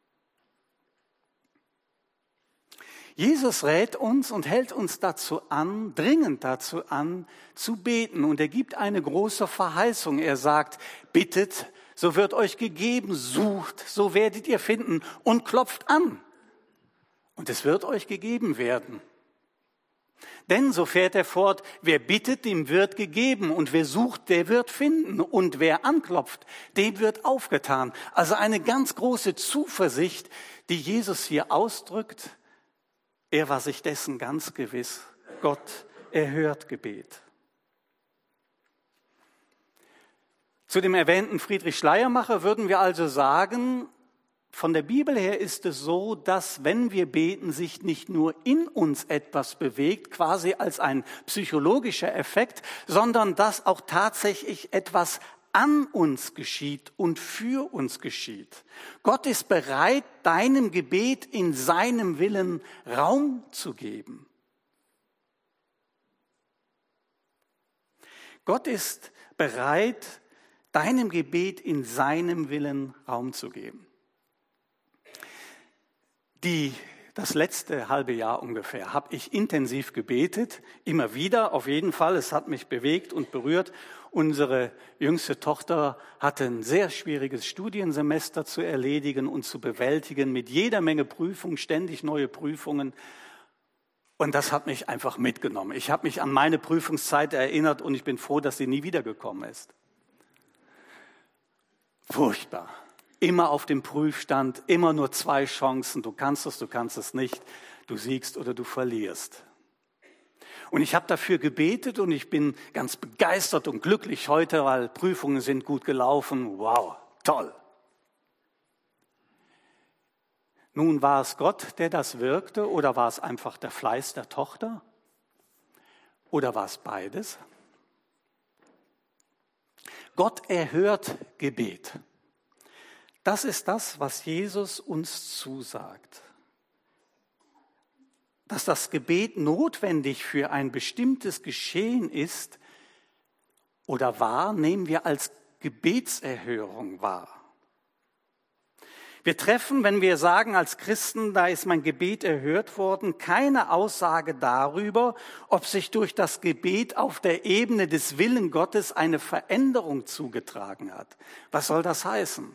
Jesus rät uns und hält uns dazu an, dringend dazu an, zu beten. Und er gibt eine große Verheißung. Er sagt, bittet, so wird euch gegeben, sucht, so werdet ihr finden und klopft an. Und es wird euch gegeben werden. Denn, so fährt er fort, wer bittet, dem wird gegeben und wer sucht, der wird finden und wer anklopft, dem wird aufgetan. Also eine ganz große Zuversicht, die Jesus hier ausdrückt. Er war sich dessen ganz gewiss. Gott erhört Gebet. Zu dem erwähnten Friedrich Schleiermacher würden wir also sagen, von der Bibel her ist es so, dass wenn wir beten, sich nicht nur in uns etwas bewegt, quasi als ein psychologischer Effekt, sondern dass auch tatsächlich etwas an uns geschieht und für uns geschieht. Gott ist bereit, deinem Gebet in seinem Willen Raum zu geben. Gott ist bereit, deinem Gebet in seinem Willen Raum zu geben. Die, das letzte halbe Jahr ungefähr habe ich intensiv gebetet, immer wieder, auf jeden Fall. Es hat mich bewegt und berührt. Unsere jüngste Tochter hatte ein sehr schwieriges Studiensemester zu erledigen und zu bewältigen, mit jeder Menge Prüfungen, ständig neue Prüfungen. Und das hat mich einfach mitgenommen. Ich habe mich an meine Prüfungszeit erinnert und ich bin froh, dass sie nie wiedergekommen ist. Furchtbar. Immer auf dem Prüfstand, immer nur zwei Chancen. Du kannst es, du kannst es nicht. Du siegst oder du verlierst. Und ich habe dafür gebetet und ich bin ganz begeistert und glücklich heute, weil Prüfungen sind gut gelaufen. Wow, toll. Nun, war es Gott, der das wirkte, oder war es einfach der Fleiß der Tochter? Oder war es beides? Gott erhört Gebet. Das ist das, was Jesus uns zusagt. Dass das Gebet notwendig für ein bestimmtes Geschehen ist oder war, nehmen wir als Gebetserhörung wahr. Wir treffen, wenn wir sagen als Christen, da ist mein Gebet erhört worden, keine Aussage darüber, ob sich durch das Gebet auf der Ebene des Willens Gottes eine Veränderung zugetragen hat. Was soll das heißen?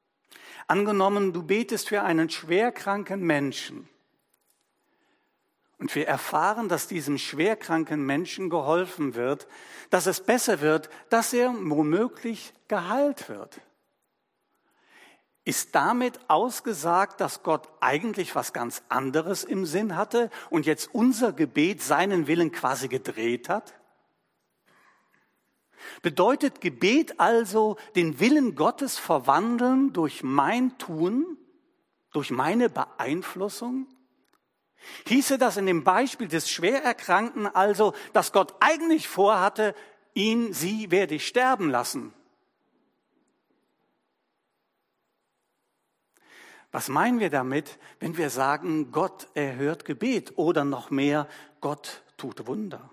Angenommen, du betest für einen schwerkranken Menschen Und wir erfahren, dass diesem schwerkranken Menschen geholfen wird, dass es besser wird, dass er womöglich geheilt wird. Ist damit ausgesagt, dass Gott eigentlich was ganz anderes im Sinn hatte und jetzt unser Gebet seinen Willen quasi gedreht hat? Bedeutet Gebet also den Willen Gottes verwandeln durch mein Tun, durch meine Beeinflussung? Hieße das in dem Beispiel des Schwererkrankten also, dass Gott eigentlich vorhatte, ihn, sie werde ich sterben lassen? Was meinen wir damit, wenn wir sagen, Gott erhört Gebet oder noch mehr, Gott tut Wunder?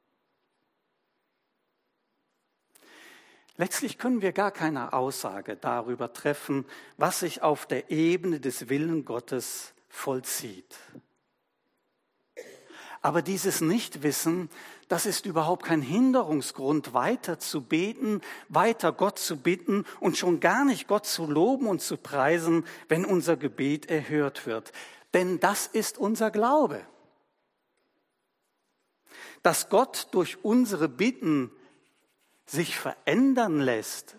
Letztlich können wir gar keine Aussage darüber treffen, was sich auf der Ebene des Willens Gottes vollzieht. Aber dieses Nichtwissen, das ist überhaupt kein Hinderungsgrund, weiter zu beten, weiter Gott zu bitten und schon gar nicht Gott zu loben und zu preisen, wenn unser Gebet erhört wird. Denn das ist unser Glaube. Dass Gott durch unsere Bitten sich verändern lässt,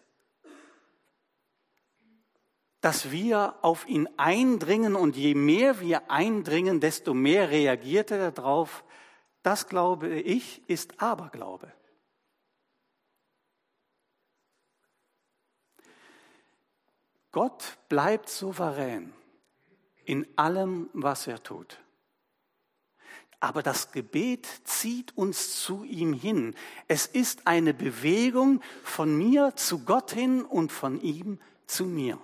dass wir auf ihn eindringen und je mehr wir eindringen, desto mehr reagiert er darauf, das glaube ich, ist Aberglaube. Gott bleibt souverän in allem, was er tut. Aber das Gebet zieht uns zu ihm hin. Es ist eine Bewegung von mir zu Gott hin und von ihm zu mir.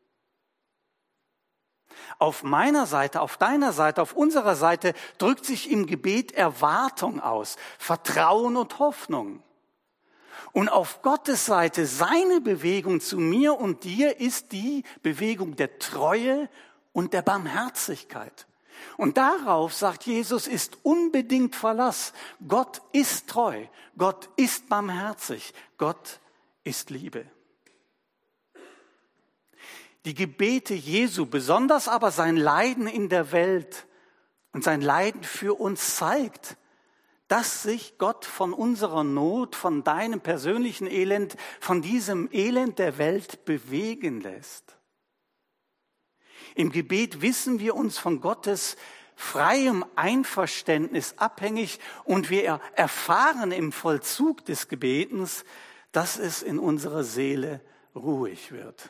Auf meiner Seite, auf deiner Seite, auf unserer Seite drückt sich im Gebet Erwartung aus, Vertrauen und Hoffnung. Und auf Gottes Seite, seine Bewegung zu mir und dir ist die Bewegung der Treue und der Barmherzigkeit. Und darauf, sagt Jesus, ist unbedingt Verlass. Gott ist treu, Gott ist barmherzig, Gott ist Liebe. Die Gebete Jesu, besonders aber sein Leiden in der Welt und sein Leiden für uns zeigt, dass sich Gott von unserer Not, von deinem persönlichen Elend, von diesem Elend der Welt bewegen lässt. Im Gebet wissen wir uns von Gottes freiem Einverständnis abhängig und wir erfahren im Vollzug des Gebetens, dass es in unserer Seele ruhig wird.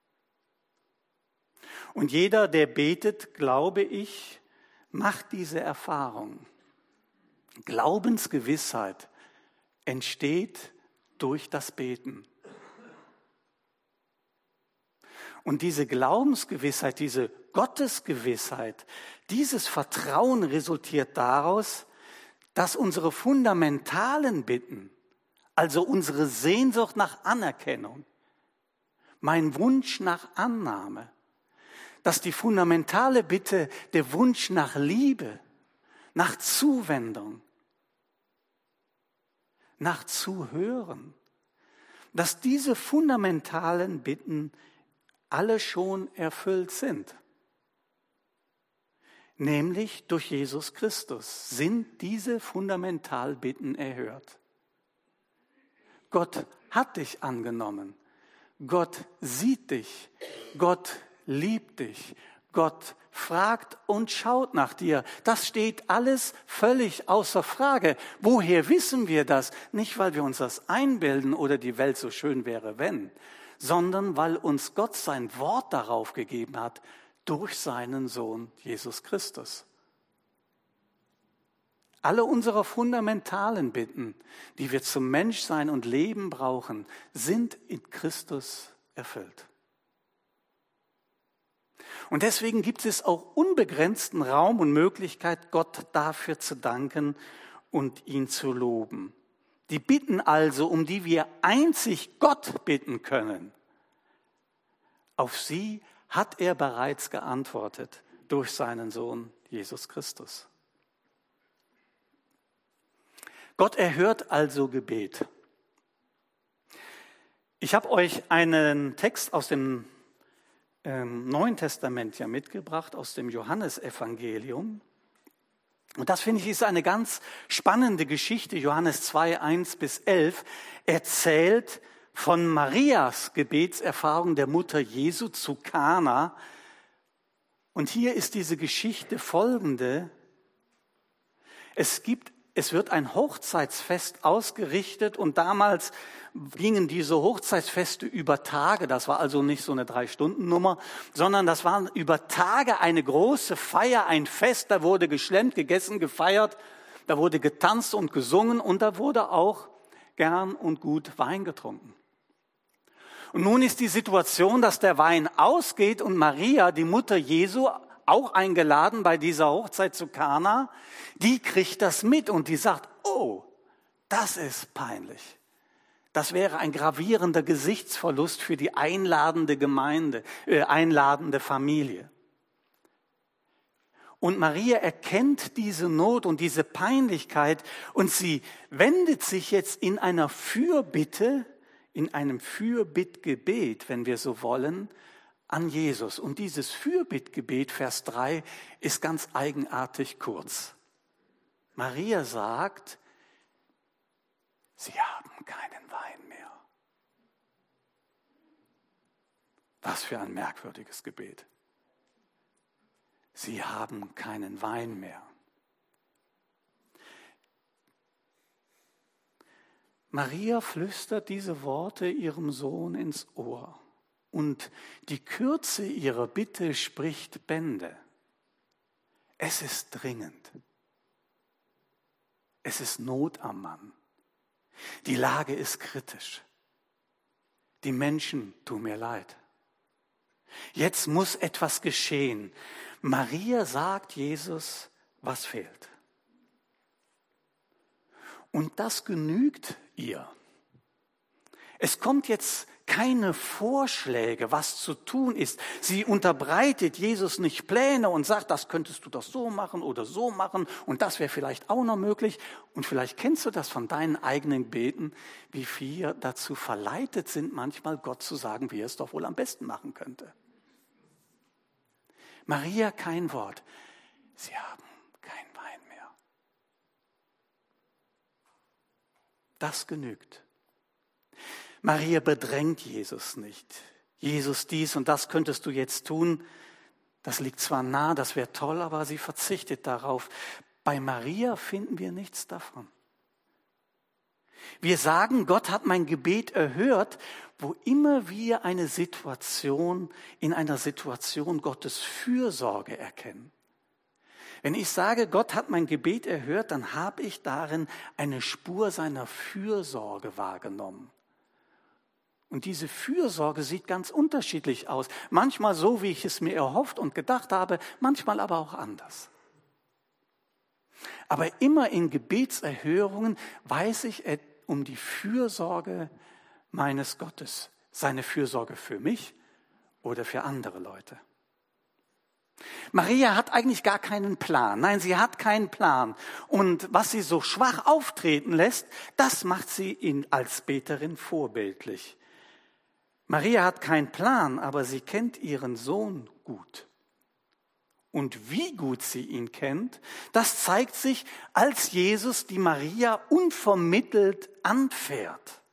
Und jeder, der betet, glaube ich, macht diese Erfahrung. Glaubensgewissheit entsteht durch das Beten. Und diese Glaubensgewissheit, diese Gottesgewissheit, dieses Vertrauen resultiert daraus, dass unsere fundamentalen Bitten, also unsere Sehnsucht nach Anerkennung, mein Wunsch nach Annahme, dass die fundamentale Bitte, der Wunsch nach Liebe, nach Zuwendung, nach Zuhören, dass diese fundamentalen Bitten alle schon erfüllt sind. Nämlich durch Jesus Christus sind diese Fundamentalbitten erhört. Gott hat dich angenommen. Gott sieht dich. Gott liebt dich. Gott fragt und schaut nach dir. Das steht alles völlig außer Frage. Woher wissen wir das? Nicht, weil wir uns das einbilden oder die Welt so schön wäre, wenn, sondern weil uns Gott sein Wort darauf gegeben hat, durch seinen Sohn Jesus Christus. Alle unsere fundamentalen Bitten, die wir zum Menschsein und Leben brauchen, sind in Christus erfüllt. Und deswegen gibt es auch unbegrenzten Raum und Möglichkeit, Gott dafür zu danken und ihn zu loben. Die Bitten also, um die wir einzig Gott bitten können, auf sie hat er bereits geantwortet durch seinen Sohn Jesus Christus. Gott erhört also Gebet. Ich habe euch einen Text aus dem ähm, Neuen Testament ja mitgebracht, aus dem Johannesevangelium. Und das, finde ich, ist eine ganz spannende Geschichte. Johannes zwei, eins bis elf erzählt von Marias Gebetserfahrung der Mutter Jesu zu Kana. Und hier ist diese Geschichte folgende. Es gibt, es wird ein Hochzeitsfest ausgerichtet und damals gingen diese Hochzeitsfeste über Tage. Das war also nicht so eine Drei-Stunden-Nummer, sondern das war über Tage eine große Feier, ein Fest. Da wurde geschlemmt, gegessen, gefeiert, da wurde getanzt und gesungen und da wurde auch gern und gut Wein getrunken. Und nun ist die Situation, dass der Wein ausgeht und Maria, die Mutter Jesu, auch eingeladen bei dieser Hochzeit zu Kana, die kriegt das mit und die sagt, oh, das ist peinlich. Das wäre ein gravierender Gesichtsverlust für die einladende Gemeinde, äh, einladende Familie. Und Maria erkennt diese Not und diese Peinlichkeit und sie wendet sich jetzt in einer Fürbitte, in einem Fürbittgebet, wenn wir so wollen, an Jesus. Und dieses Fürbittgebet, Vers drei, ist ganz eigenartig kurz. Maria sagt, sie haben keinen Wein mehr. Was für ein merkwürdiges Gebet. Sie haben keinen Wein mehr. Maria flüstert diese Worte ihrem Sohn ins Ohr. Und die Kürze ihrer Bitte spricht Bände. Es ist dringend. Es ist Not am Mann. Die Lage ist kritisch. Die Menschen tun mir leid. Jetzt muss etwas geschehen. Maria sagt Jesus, was fehlt. Und das genügt ihr. Es kommt jetzt keine Vorschläge, was zu tun ist. Sie unterbreitet Jesus nicht Pläne und sagt, das könntest du doch so machen oder so machen und das wäre vielleicht auch noch möglich. Und vielleicht kennst du das von deinen eigenen Beten, wie wir dazu verleitet sind, manchmal Gott zu sagen, wie er es doch wohl am besten machen könnte. Maria kein Wort. Sie haben kein Wein mehr. Das genügt. Maria bedrängt Jesus nicht. Jesus, dies und das könntest du jetzt tun. Das liegt zwar nah, das wäre toll, aber sie verzichtet darauf. Bei Maria finden wir nichts davon. Wir sagen, Gott hat mein Gebet erhört, wo immer wir eine Situation, in einer Situation Gottes Fürsorge erkennen. Wenn ich sage, Gott hat mein Gebet erhört, dann habe ich darin eine Spur seiner Fürsorge wahrgenommen. Und diese Fürsorge sieht ganz unterschiedlich aus. Manchmal so, wie ich es mir erhofft und gedacht habe, manchmal aber auch anders. Aber immer in Gebetserhörungen weiß ich um die Fürsorge meines Gottes. Seine Fürsorge für mich oder für andere Leute. Maria hat eigentlich gar keinen Plan. Nein, sie hat keinen Plan. Und was sie so schwach auftreten lässt, das macht sie ihn als Beterin vorbildlich. Maria hat keinen Plan, aber sie kennt ihren Sohn gut. Und wie gut sie ihn kennt, das zeigt sich, als Jesus die Maria unvermittelt anfährt.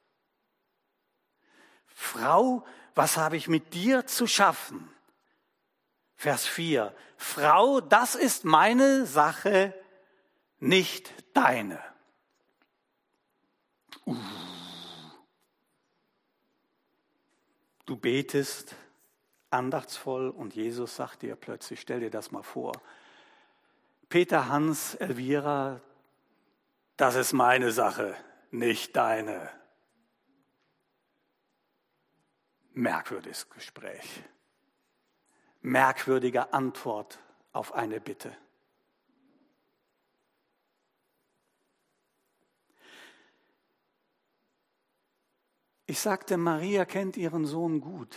Frau, was habe ich mit dir zu schaffen? Vers vier. Frau, das ist meine Sache, nicht deine. Uh. Du betest andachtsvoll und Jesus sagt dir plötzlich, stell dir das mal vor, Peter, Hans, Elvira, das ist meine Sache, nicht deine. Merkwürdiges Gespräch, merkwürdige Antwort auf eine Bitte. Ich sagte, Maria kennt ihren Sohn gut.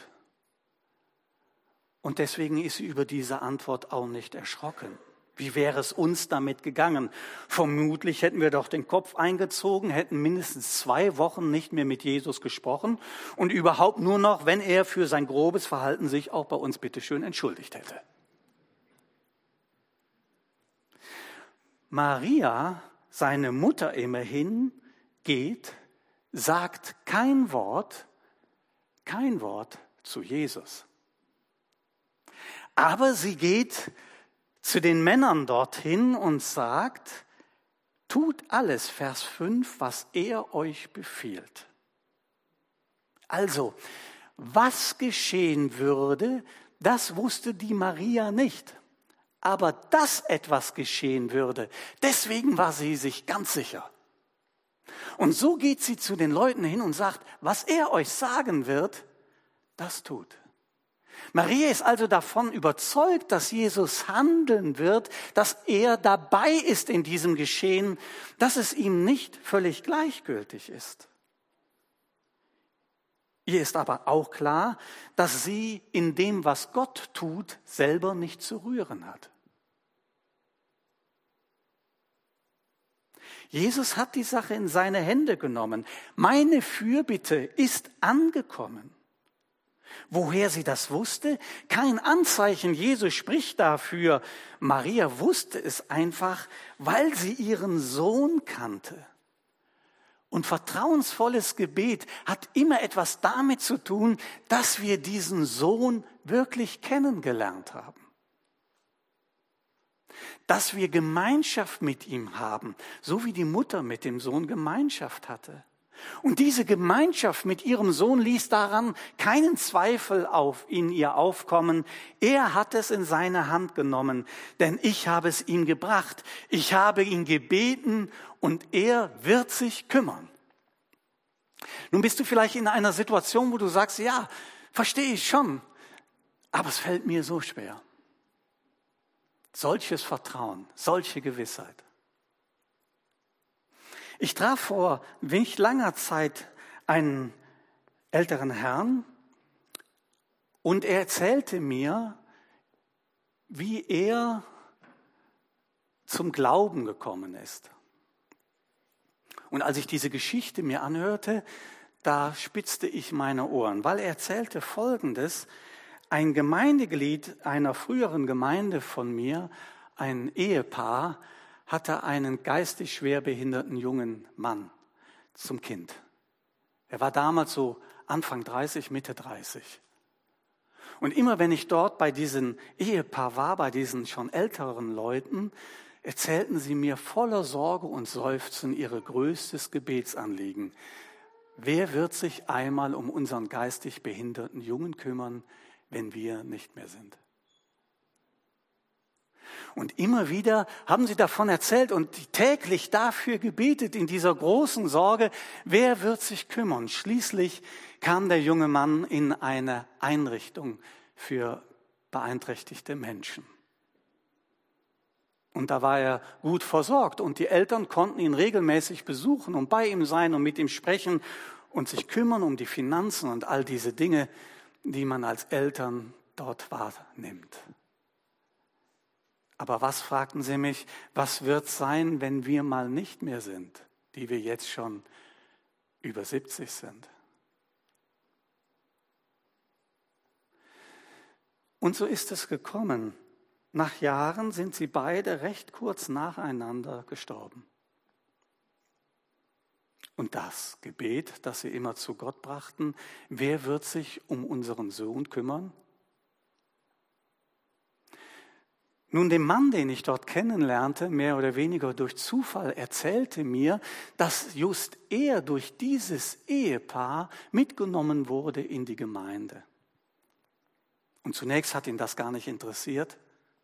Und deswegen ist sie über diese Antwort auch nicht erschrocken. Wie wäre es uns damit gegangen? Vermutlich hätten wir doch den Kopf eingezogen, hätten mindestens zwei Wochen nicht mehr mit Jesus gesprochen und überhaupt nur noch, wenn er für sein grobes Verhalten sich auch bei uns bitteschön entschuldigt hätte. Maria, seine Mutter immerhin, geht, sagt kein Wort, kein Wort zu Jesus. Aber sie geht zu den Männern dorthin und sagt, tut alles, Vers fünf, was er euch befiehlt. Also, was geschehen würde, das wusste die Maria nicht. Aber dass etwas geschehen würde, deswegen war sie sich ganz sicher. Und so geht sie zu den Leuten hin und sagt, was er euch sagen wird, das tut. Maria ist also davon überzeugt, dass Jesus handeln wird, dass er dabei ist in diesem Geschehen, dass es ihm nicht völlig gleichgültig ist. Ihr ist aber auch klar, dass sie in dem, was Gott tut, selber nicht zu rühren hat. Jesus hat die Sache in seine Hände genommen. Meine Fürbitte ist angekommen. Woher sie das wusste? Kein Anzeichen. Jesus spricht dafür. Maria wusste es einfach, weil sie ihren Sohn kannte. Und vertrauensvolles Gebet hat immer etwas damit zu tun, dass wir diesen Sohn wirklich kennengelernt haben. Dass wir Gemeinschaft mit ihm haben, so wie die Mutter mit dem Sohn Gemeinschaft hatte. Und diese Gemeinschaft mit ihrem Sohn ließ daran keinen Zweifel auf in ihr aufkommen. Er hat es in seine Hand genommen, denn ich habe es ihm gebracht. Ich habe ihn gebeten und er wird sich kümmern. Nun bist du vielleicht in einer Situation, wo du sagst, ja, verstehe ich schon, aber es fällt mir so schwer. Solches Vertrauen, solche Gewissheit. Ich traf vor nicht langer Zeit einen älteren Herrn und er erzählte mir, wie er zum Glauben gekommen ist. Und als ich diese Geschichte mir anhörte, da spitzte ich meine Ohren, weil er erzählte Folgendes: Ein Gemeindeglied einer früheren Gemeinde von mir, ein Ehepaar, hatte einen geistig schwerbehinderten jungen Mann zum Kind. Er war damals so Anfang dreißig, Mitte dreißig. Und immer wenn ich dort bei diesem Ehepaar war, bei diesen schon älteren Leuten, erzählten sie mir voller Sorge und Seufzen ihre größtes Gebetsanliegen. Wer wird sich einmal um unseren geistig behinderten Jungen kümmern, wenn wir nicht mehr sind? Und immer wieder haben sie davon erzählt und täglich dafür gebetet in dieser großen Sorge, wer wird sich kümmern? Schließlich kam der junge Mann in eine Einrichtung für beeinträchtigte Menschen. Und da war er gut versorgt und die Eltern konnten ihn regelmäßig besuchen und bei ihm sein und mit ihm sprechen und sich kümmern um die Finanzen und all diese Dinge, die man als Eltern dort wahrnimmt. Aber was, fragten sie mich, was wird sein, wenn wir mal nicht mehr sind, die wir jetzt schon über siebzig sind? Und so ist es gekommen. Nach Jahren sind sie beide recht kurz nacheinander gestorben. Und das Gebet, das sie immer zu Gott brachten, wer wird sich um unseren Sohn kümmern? Nun, dem Mann, den ich dort kennenlernte, mehr oder weniger durch Zufall, erzählte mir, dass just er durch dieses Ehepaar mitgenommen wurde in die Gemeinde. Und zunächst hat ihn das gar nicht interessiert.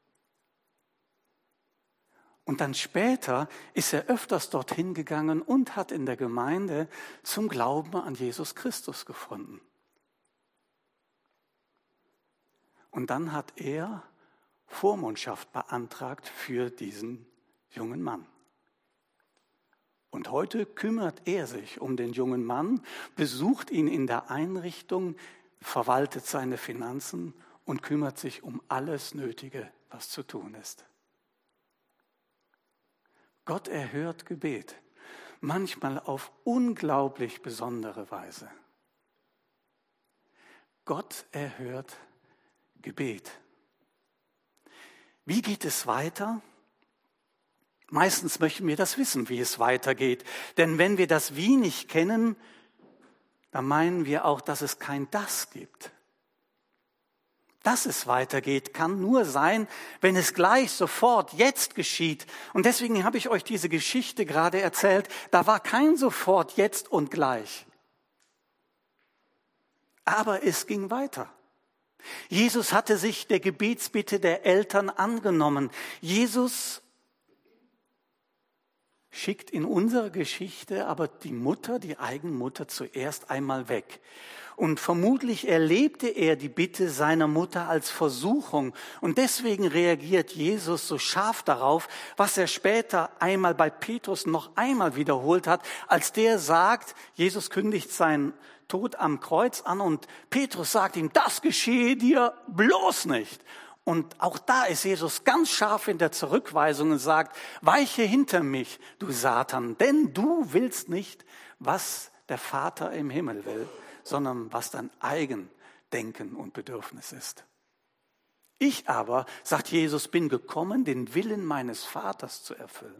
Und dann später ist er öfters dorthin gegangen und hat in der Gemeinde zum Glauben an Jesus Christus gefunden. Und dann hat er Vormundschaft beantragt für diesen jungen Mann. Und heute kümmert er sich um den jungen Mann, besucht ihn in der Einrichtung, verwaltet seine Finanzen und kümmert sich um alles Nötige, was zu tun ist. Gott erhört Gebet, manchmal auf unglaublich besondere Weise. Gott erhört Gebet. Wie geht es weiter? Meistens möchten wir das wissen, wie es weitergeht. Denn wenn wir das Wie nicht kennen, dann meinen wir auch, dass es kein Das gibt. Dass es weitergeht, kann nur sein, wenn es gleich, sofort, jetzt geschieht. Und deswegen habe ich euch diese Geschichte gerade erzählt. Da war kein sofort, jetzt und gleich. Aber es ging weiter. Jesus hatte sich der Gebetsbitte der Eltern angenommen. Jesus schickt in unserer Geschichte aber die Mutter, die Eigenmutter, zuerst einmal weg. Und vermutlich erlebte er die Bitte seiner Mutter als Versuchung. Und deswegen reagiert Jesus so scharf darauf, was er später einmal bei Petrus noch einmal wiederholt hat, als der sagt, Jesus kündigt seinen Tod am Kreuz an und Petrus sagt ihm, das geschehe dir bloß nicht. Und auch da ist Jesus ganz scharf in der Zurückweisung und sagt, weiche hinter mich, du Satan, denn du willst nicht, was der Vater im Himmel will, sondern was dein eigen Denken und Bedürfnis ist. Ich aber, sagt Jesus, bin gekommen, den Willen meines Vaters zu erfüllen.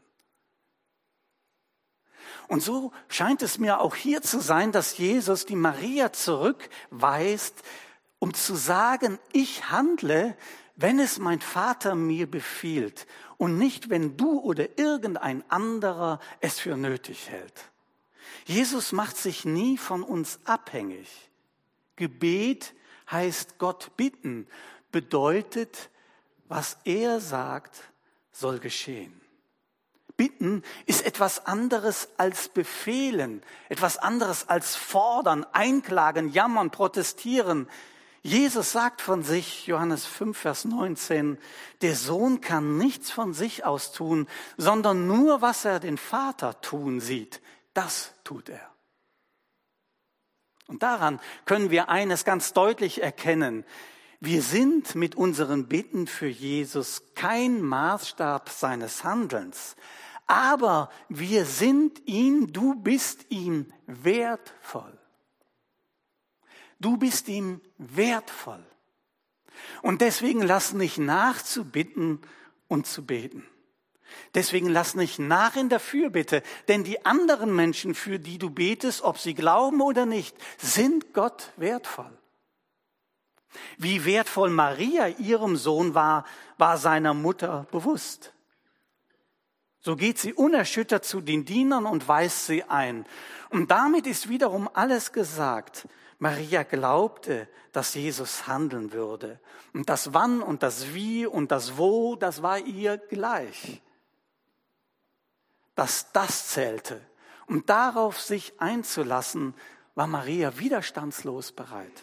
Und so scheint es mir auch hier zu sein, dass Jesus die Maria zurückweist, um zu sagen, ich handle, wenn es mein Vater mir befiehlt und nicht, wenn du oder irgendein anderer es für nötig hält. Jesus macht sich nie von uns abhängig. Gebet heißt Gott bitten, bedeutet, was er sagt, soll geschehen. Bitten ist etwas anderes als befehlen, etwas anderes als fordern, einklagen, jammern, protestieren. Jesus sagt von sich, Johannes fünf, Vers neunzehn, der Sohn kann nichts von sich aus tun, sondern nur, was er den Vater tun sieht, das tut er. Und daran können wir eines ganz deutlich erkennen. Wir sind mit unseren Bitten für Jesus kein Maßstab seines Handelns, aber wir sind ihm, du bist ihm wertvoll. Du bist ihm wertvoll. Und deswegen lass nicht nach zu bitten und zu beten. Deswegen lass nicht nach in der Fürbitte, denn die anderen Menschen, für die du betest, ob sie glauben oder nicht, sind Gott wertvoll. Wie wertvoll Maria ihrem Sohn war, war seiner Mutter bewusst. So geht sie unerschüttert zu den Dienern und weist sie ein. Und damit ist wiederum alles gesagt. Maria glaubte, dass Jesus handeln würde. Und das Wann und das Wie und das Wo, das war ihr gleich. Dass das zählte. Und darauf sich einzulassen, war Maria widerstandslos bereit.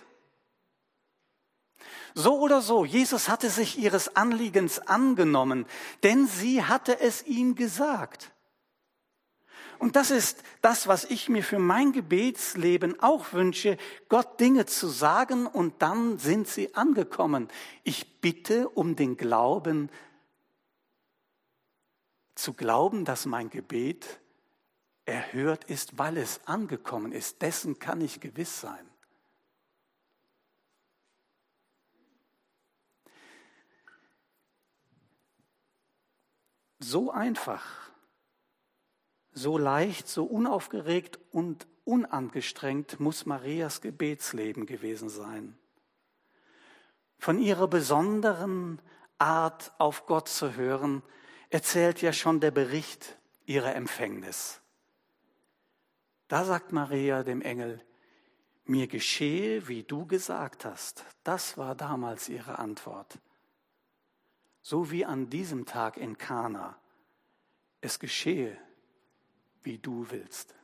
So oder so, Jesus hatte sich ihres Anliegens angenommen, denn sie hatte es ihm gesagt. Und das ist das, was ich mir für mein Gebetsleben auch wünsche, Gott Dinge zu sagen und dann sind sie angekommen. Ich bitte um den Glauben, zu glauben, dass mein Gebet erhört ist, weil es angekommen ist. Dessen kann ich gewiss sein. So einfach, so leicht, so unaufgeregt und unangestrengt muss Marias Gebetsleben gewesen sein. Von ihrer besonderen Art, auf Gott zu hören, erzählt ja schon der Bericht ihrer Empfängnis. Da sagt Maria dem Engel, mir geschehe, wie du gesagt hast. Das war damals ihre Antwort. So wie an diesem Tag in Kana. Es geschehe, wie du willst.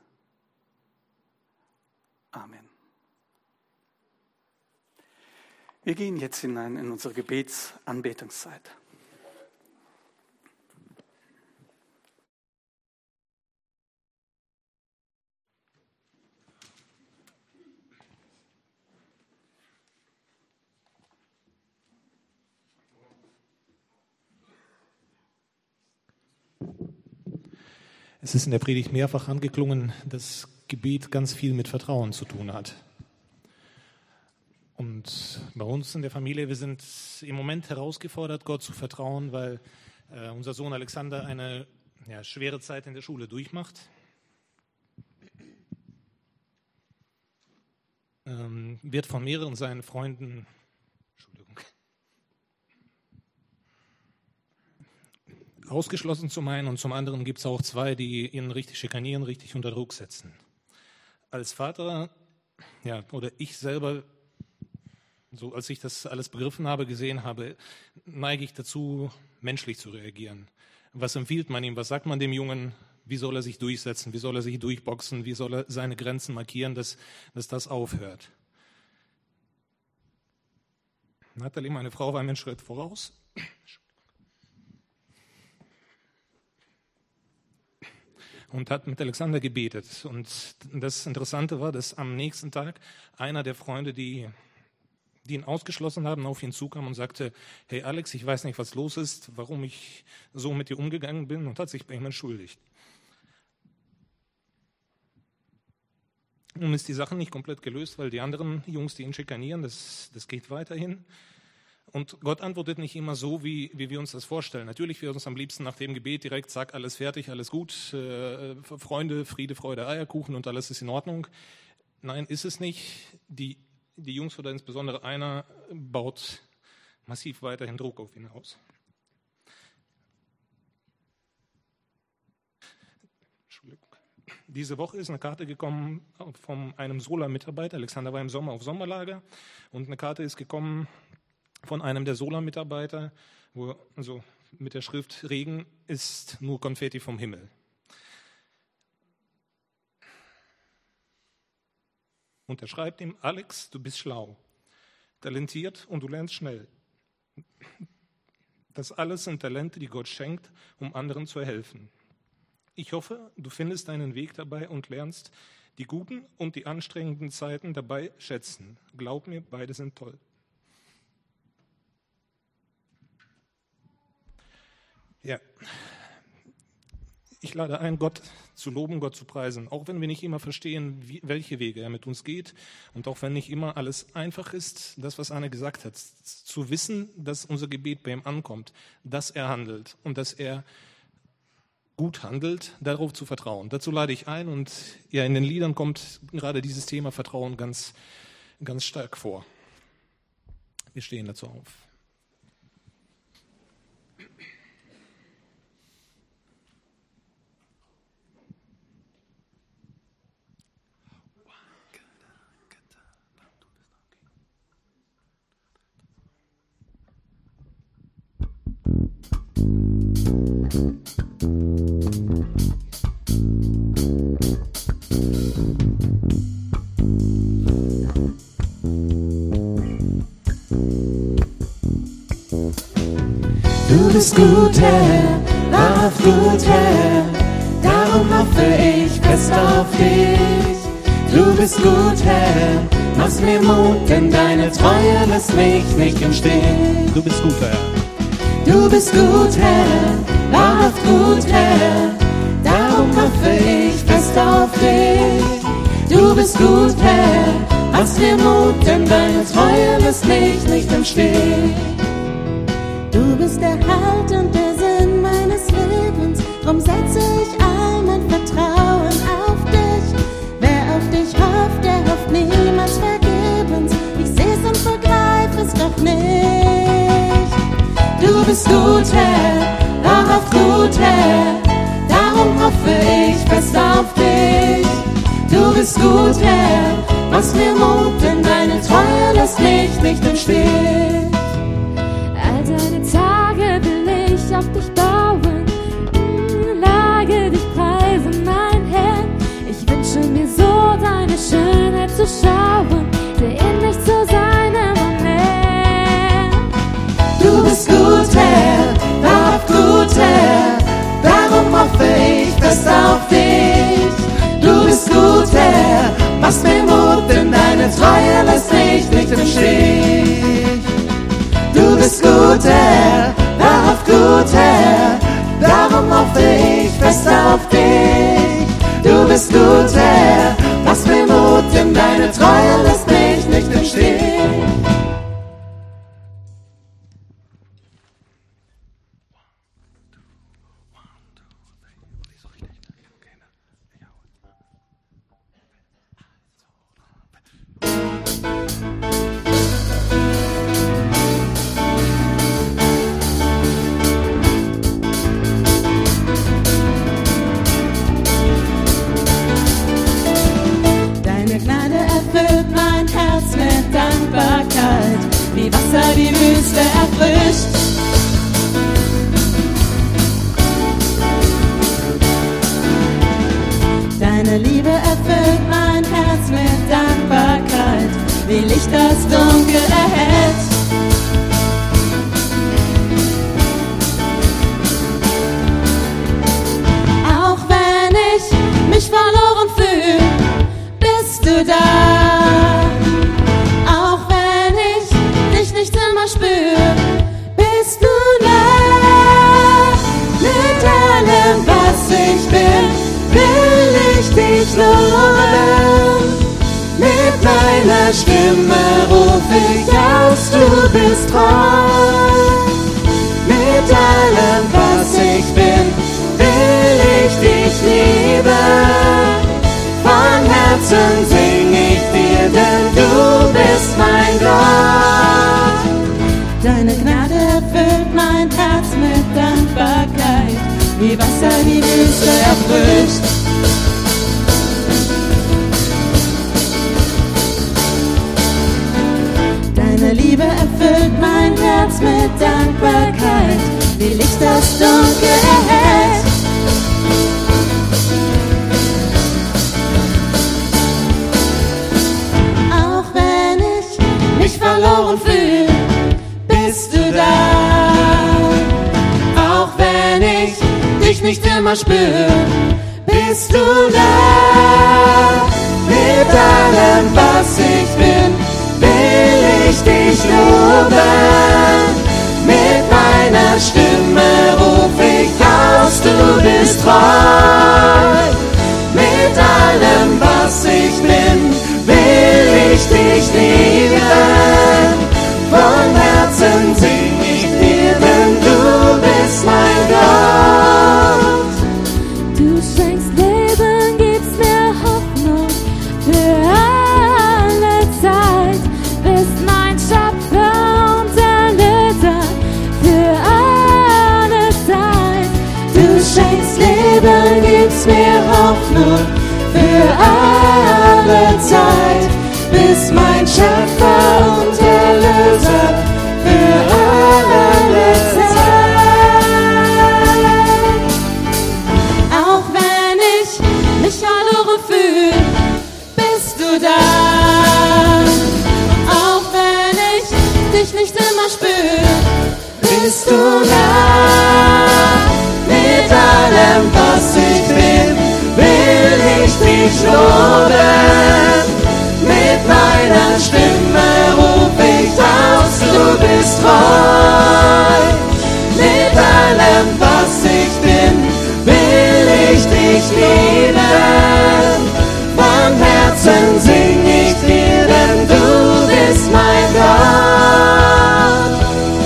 Amen. Wir gehen jetzt hinein in unsere Gebetsanbetungszeit. Es ist in der Predigt mehrfach angeklungen, dass Gebet ganz viel mit Vertrauen zu tun hat. Und bei uns in der Familie, wir sind im Moment herausgefordert, Gott zu vertrauen, weil äh, unser Sohn Alexander eine ja, schwere Zeit in der Schule durchmacht. Ähm, wird von mehreren seinen Freunden, Entschuldigung, ausgeschlossen zum einen, und zum anderen gibt es auch zwei, die ihn richtig schikanieren, richtig unter Druck setzen. Als Vater, ja, oder ich selber, so als ich das alles begriffen habe, gesehen habe, neige ich dazu, menschlich zu reagieren. Was empfiehlt man ihm? Was sagt man dem Jungen? Wie soll er sich durchsetzen? Wie soll er sich durchboxen? Wie soll er seine Grenzen markieren, dass, dass das aufhört? Nathalie, meine Frau, war mir einen Schritt voraus. Und hat mit Alexander gebetet. Und das Interessante war, dass am nächsten Tag einer der Freunde, die, die ihn ausgeschlossen haben, auf ihn zukam und sagte, hey Alex, ich weiß nicht, was los ist, warum ich so mit dir umgegangen bin, und hat sich bei ihm entschuldigt. Nun ist die Sache nicht komplett gelöst, weil die anderen Jungs, die ihn schikanieren, das, das geht weiterhin. Und Gott antwortet nicht immer so, wie, wie wir uns das vorstellen. Natürlich wird uns am liebsten nach dem Gebet direkt, zack, alles fertig, alles gut, äh, Freunde, Friede, Freude, Eierkuchen und alles ist in Ordnung. Nein, ist es nicht. Die, die Jungs oder insbesondere einer baut massiv weiterhin Druck auf ihn aus. Entschuldigung. Diese Woche ist eine Karte gekommen von einem Sola-Mitarbeiter. Alexander war im Sommer auf Sommerlager und eine Karte ist gekommen von einem der Sola-Mitarbeiter, wo also mit der Schrift Regen ist nur Konfetti vom Himmel. Und er schreibt ihm, Alex, du bist schlau, talentiert und du lernst schnell. Das alles sind Talente, die Gott schenkt, um anderen zu helfen. Ich hoffe, du findest deinen Weg dabei und lernst die guten und die anstrengenden Zeiten dabei schätzen. Glaub mir, beide sind toll. Ja, ich lade ein, Gott zu loben, Gott zu preisen, auch wenn wir nicht immer verstehen, wie, welche Wege er mit uns geht und auch wenn nicht immer alles einfach ist, das, was Anne gesagt hat, zu wissen, dass unser Gebet bei ihm ankommt, dass er handelt und dass er gut handelt, darauf zu vertrauen. Dazu lade ich ein und ja, in den Liedern kommt gerade dieses Thema Vertrauen ganz, ganz stark vor. Wir stehen dazu auf. Du bist gut, Herr, wahrhaft gut, Herr, darum hoffe ich fest auf dich. Du bist gut, Herr, machst mir Mut, denn deine Treue lässt mich nicht im Stich. Du bist gut, Herr. Du bist gut, Herr, wahrhaft gut, Herr, darum hoffe ich fest auf dich. Du bist gut, Herr, machst mir Mut, denn deine Treue lässt mich nicht im Stich. Du bist der Halt und der Sinn meines Lebens, drum setze ich all mein Vertrauen auf dich. Wer auf dich hofft, der hofft niemals vergebens. Ich seh's und begreif es doch nicht. Du bist gut, Herr, wahrhaft gut, Herr, darum hoffe ich fest auf dich. Du bist gut, Herr, machst mir Mut, denn deine Treue lässt mich nicht im Stich. All deine Tage will ich auf dich bauen, lage dich preisen, mein Herr. Ich wünsche mir so, deine Schönheit zu schauen, dir ähnlich zu sein immer mehr. Du bist gut, Herr, wahrhaft gut, Herr, darum hoffe ich fest auf dich. Du bist gut, Herr, machst mir Mut, denn deine Treue lässt mich nicht im Stich. Du bist gut, Herr, wahrhaft gut, Herr, darum hoffe ich fest auf dich. Du bist gut, Herr, machst mir Mut, denn deine Treue lässt mich nicht im Stich. wie Licht das Dunkel erhält. Auch wenn ich mich verloren fühle, bist du da. Auch wenn ich dich nicht immer spüre, bist du da. Mit allem, was ich bin, will ich dich loben. Mit meiner Stimme ruf ich aus, du bist treu. Mit allem, was ich bin, will ich dich lieben. Von Herzen sing ich dir, denn du bist mein Gott. Deine Gnade erfüllt mein Herz mit Dankbarkeit, wie Wasser die Wüste erfrischt. Deine Liebe erfüllt mein Herz mit Dankbarkeit, wie Licht das Dunkel erhält. Auch wenn ich mich verloren fühle, bist du da. Auch wenn ich dich nicht immer spüre, bist du da. Mit allem, was ich bin, will ich dich loben. Mit meiner Stimme ruf ich aus, du bist treu. Mit allem, was ich bin, will ich dich lieben. Von Herzen sing ich dir, denn du bist mein Gott. Du schenkst Leben, gibst mir Hoffnung für alle Zeit. Bist mein Schöpfer und Erlöser für alle Zeit. Du schenkst Leben, gibst mir Hoffnung für alle Zeit. Bist mein Schöpfer und Erlöser für alle Zeit. Auch wenn ich mich verloren fühle, bist du da. Auch wenn ich dich nicht immer spüre, bist du da. Mit allem, was ich bin, will ich dich loben. Mit meiner Stimme ruf ich aus, du bist treu. Mit allem, was ich bin, will ich dich lieben. Von Herzen sing ich dir, denn du bist mein Gott.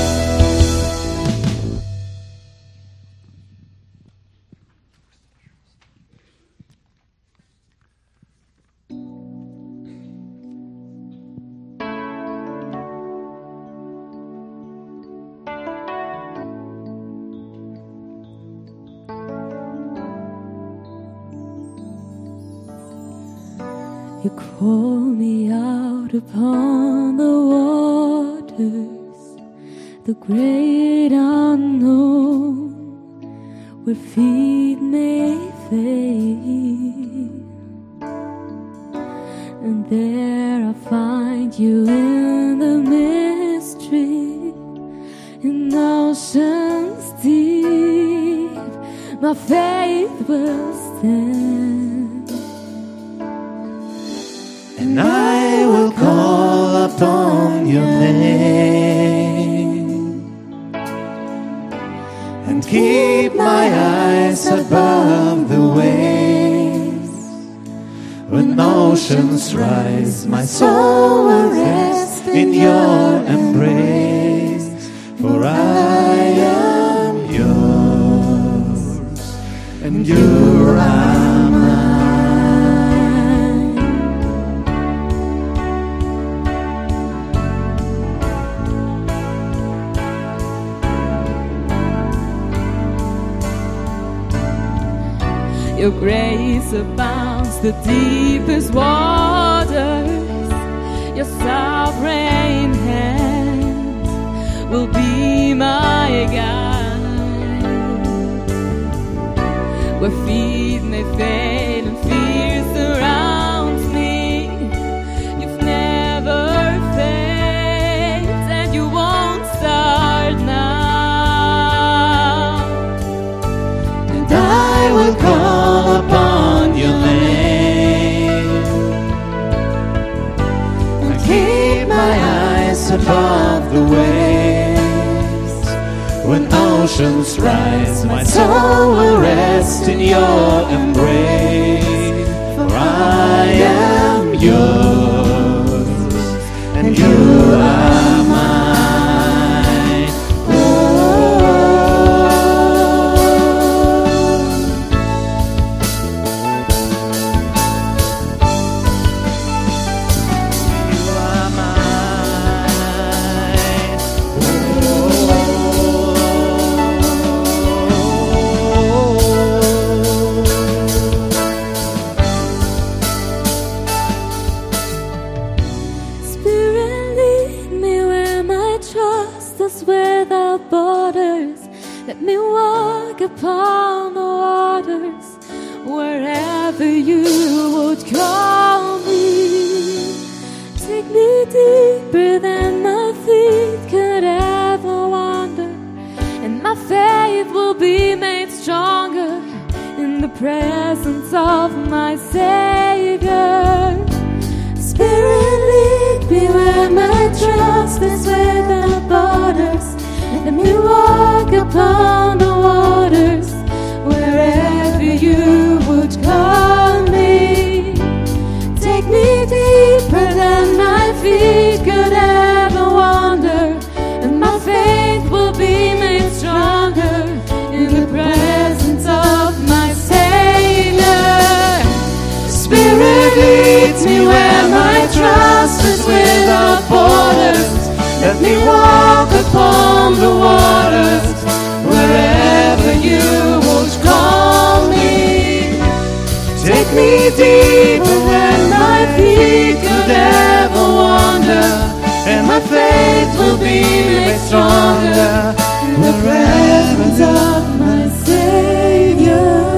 You call me out upon the waters, the great unknown, where feet may fail. And there I find you in the mystery, in oceans deep, my faith will stand. And I will call upon your name and keep my eyes above the waves. When oceans rise, my soul will rest in your embrace. For I am yours and you are mine. Your grace abounds the deepest waters. Your sovereign hand will be my guide. Where feet may fail and fear surrounds me, you've never my eyes above the waves. When oceans rise, my soul will rest in your embrace. For I am yours, and you are mine. Let me walk upon the waters wherever you would call me. Take me deeper than my feet could ever wander, and my faith will be made stronger in the presence of my Savior. Spirit, lead me where my trust is without borders. Let me walk upon the waters wherever you would call me. Take me deeper than my feet could ever wander, and my faith will be made stronger in the presence of my Savior. Spirit leads me where my trust is without borders. Let me walk upon the waters wherever you would call me. Take me deeper than my feet could ever wander, and my faith will be made stronger in the presence of my Savior.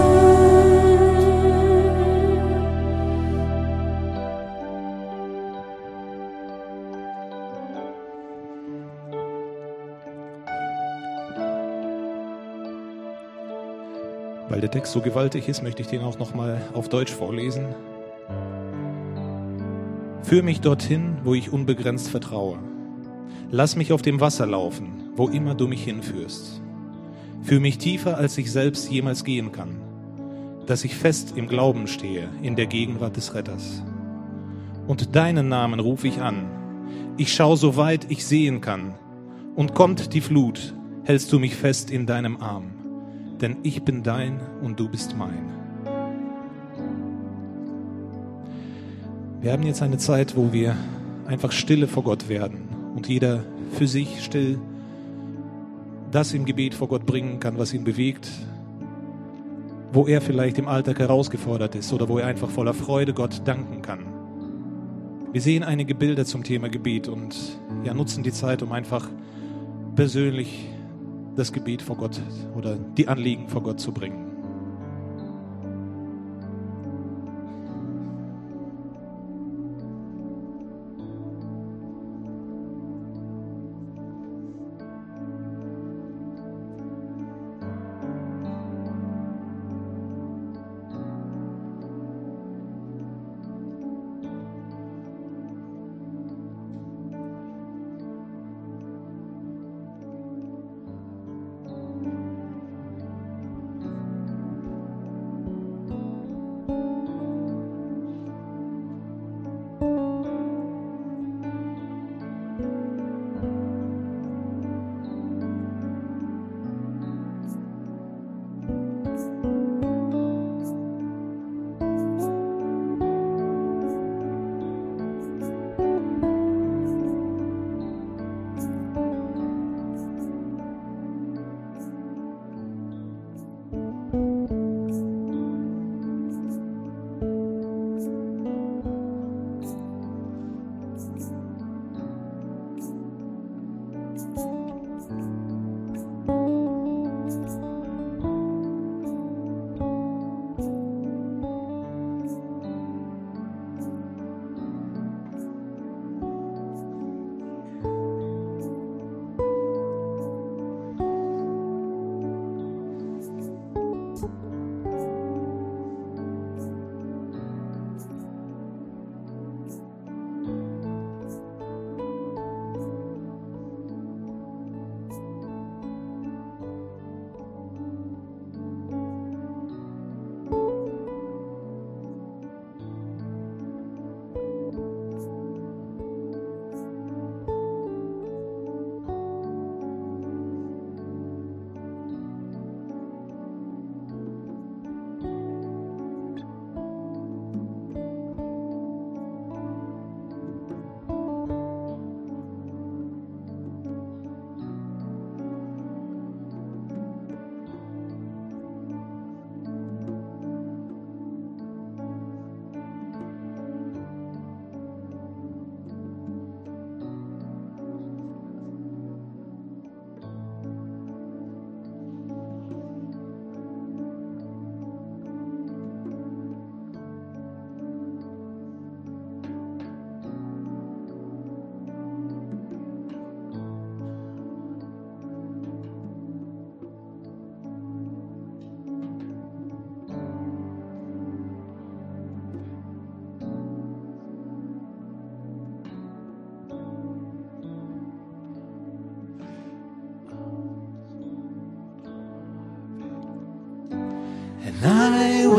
Weil der Text so gewaltig ist, möchte ich den auch nochmal auf Deutsch vorlesen. Führ mich dorthin, wo ich unbegrenzt vertraue. Lass mich auf dem Wasser laufen, wo immer du mich hinführst. Führ mich tiefer, als ich selbst jemals gehen kann, dass ich fest im Glauben stehe, in der Gegenwart des Retters. Und deinen Namen rufe ich an. Ich schaue, so weit ich sehen kann. Und kommt die Flut, hältst du mich fest in deinem Arm. Denn ich bin dein und du bist mein. Wir haben jetzt eine Zeit, wo wir einfach stille vor Gott werden und jeder für sich still das im Gebet vor Gott bringen kann, was ihn bewegt, wo er vielleicht im Alltag herausgefordert ist oder wo er einfach voller Freude Gott danken kann. Wir sehen einige Bilder zum Thema Gebet und ja, nutzen die Zeit, um einfach persönlich das Gebet vor Gott oder die Anliegen vor Gott zu bringen.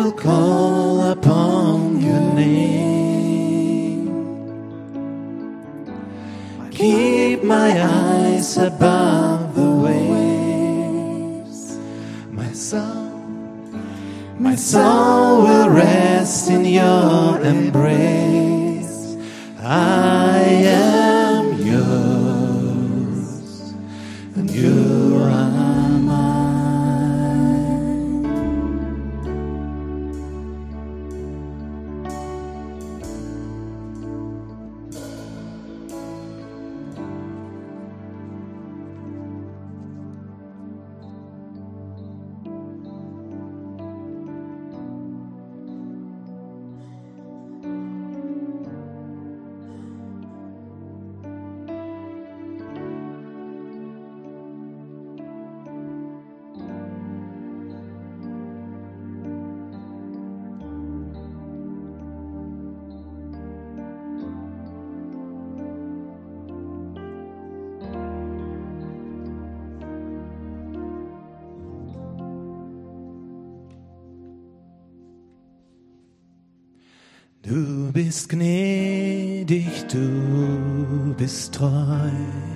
will call upon your name. Keep my eyes above the waves. My soul, my soul will rest in your embrace. I am yours, and you are mine. Du bist gnädig, du bist treu,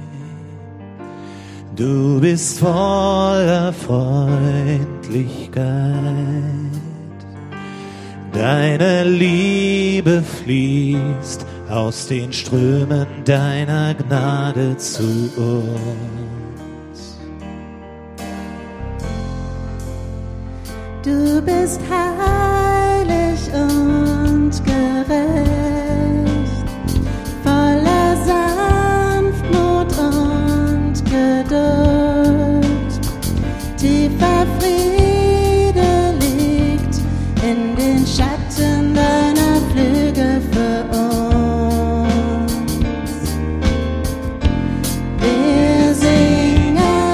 du bist voller Freundlichkeit. Deine Liebe fließt aus den Strömen deiner Gnade zu uns. Du bist heilig und gerecht, voller Sanftmut und Geduld. Tiefer Friede liegt in den Schatten deiner Flügel für uns. Wir singen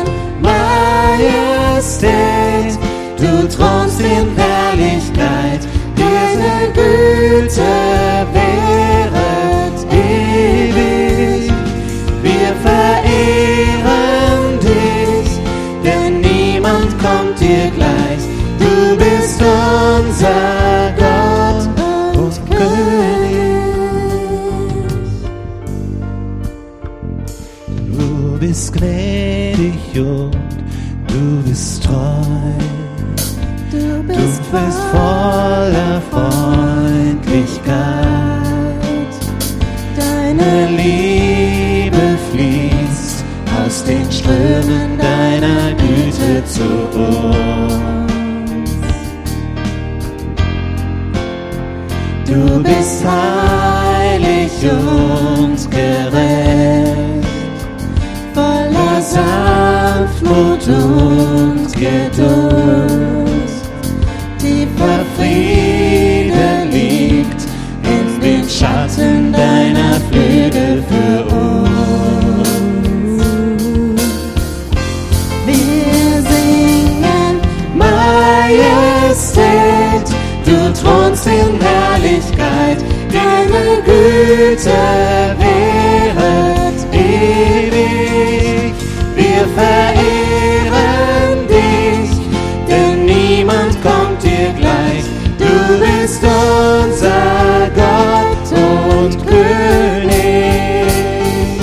Majestät, du thronst in Herrlichkeit, deine Güte währet ewig. Wir verehren dich, denn niemand kommt dir gleich. Du bist unser Gott und König. Du bist gnädig und du bist treu. Du bist, du bist voller Freundlichkeit. Deine Liebe fließt aus den Strömen deiner Güte zu uns. Du bist heilig und gerecht, voller Sanftmut und Geduld. Tiefer Friede liegt in den Schatten deiner Flügel für uns. Wir singen Majestät, du thronst in Herrlichkeit, deine Güte währet ewig. Wir verehren dich, denn niemand kommt dir gleich. Du bist unser Gott und König.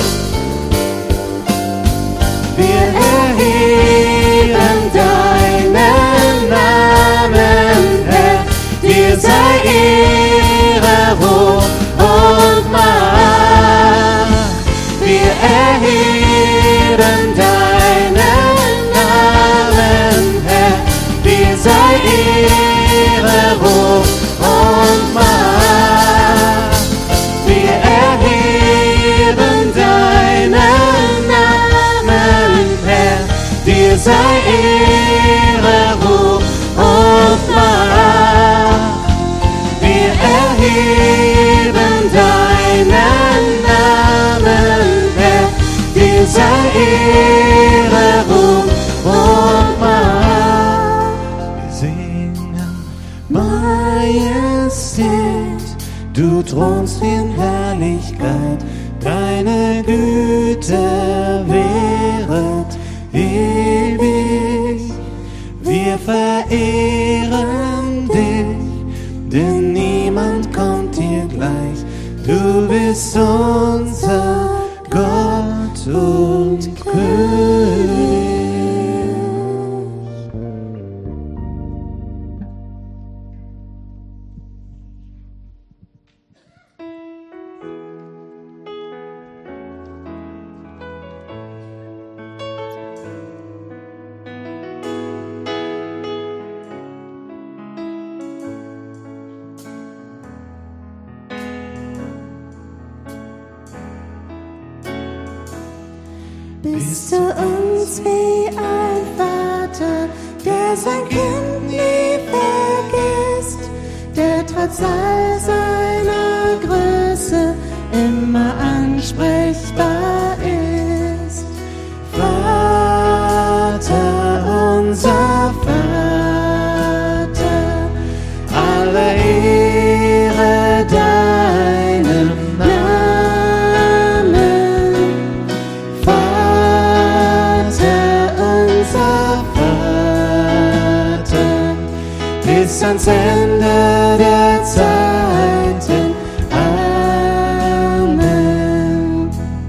Wir erheben deinen Namen, Herr, dir sei Ehre, Ruhm und Macht. Wir erheben deinen Namen, Herr, dir sei Ehre, Ruhm und Macht. Wir erheben deinen Namen, Herr, dir sei Ehre, Ruhm und Macht. Wir erheben deinen Namen, Herr, dir sei Ehre, Ruhm und Macht. Wir singen Majestät, du thronst in Herrlichkeit, deine Güte währet ewig. Wir verehren dich, bist unser Gott und König. Bist du uns wie ein Vater, der sein Kind nie vergisst, der trotz all seiner Größe immer ansprechbar ist. Vater, unser Vater, alle Ehre deinem Namen. Bis ans Ende der Zeiten. Amen.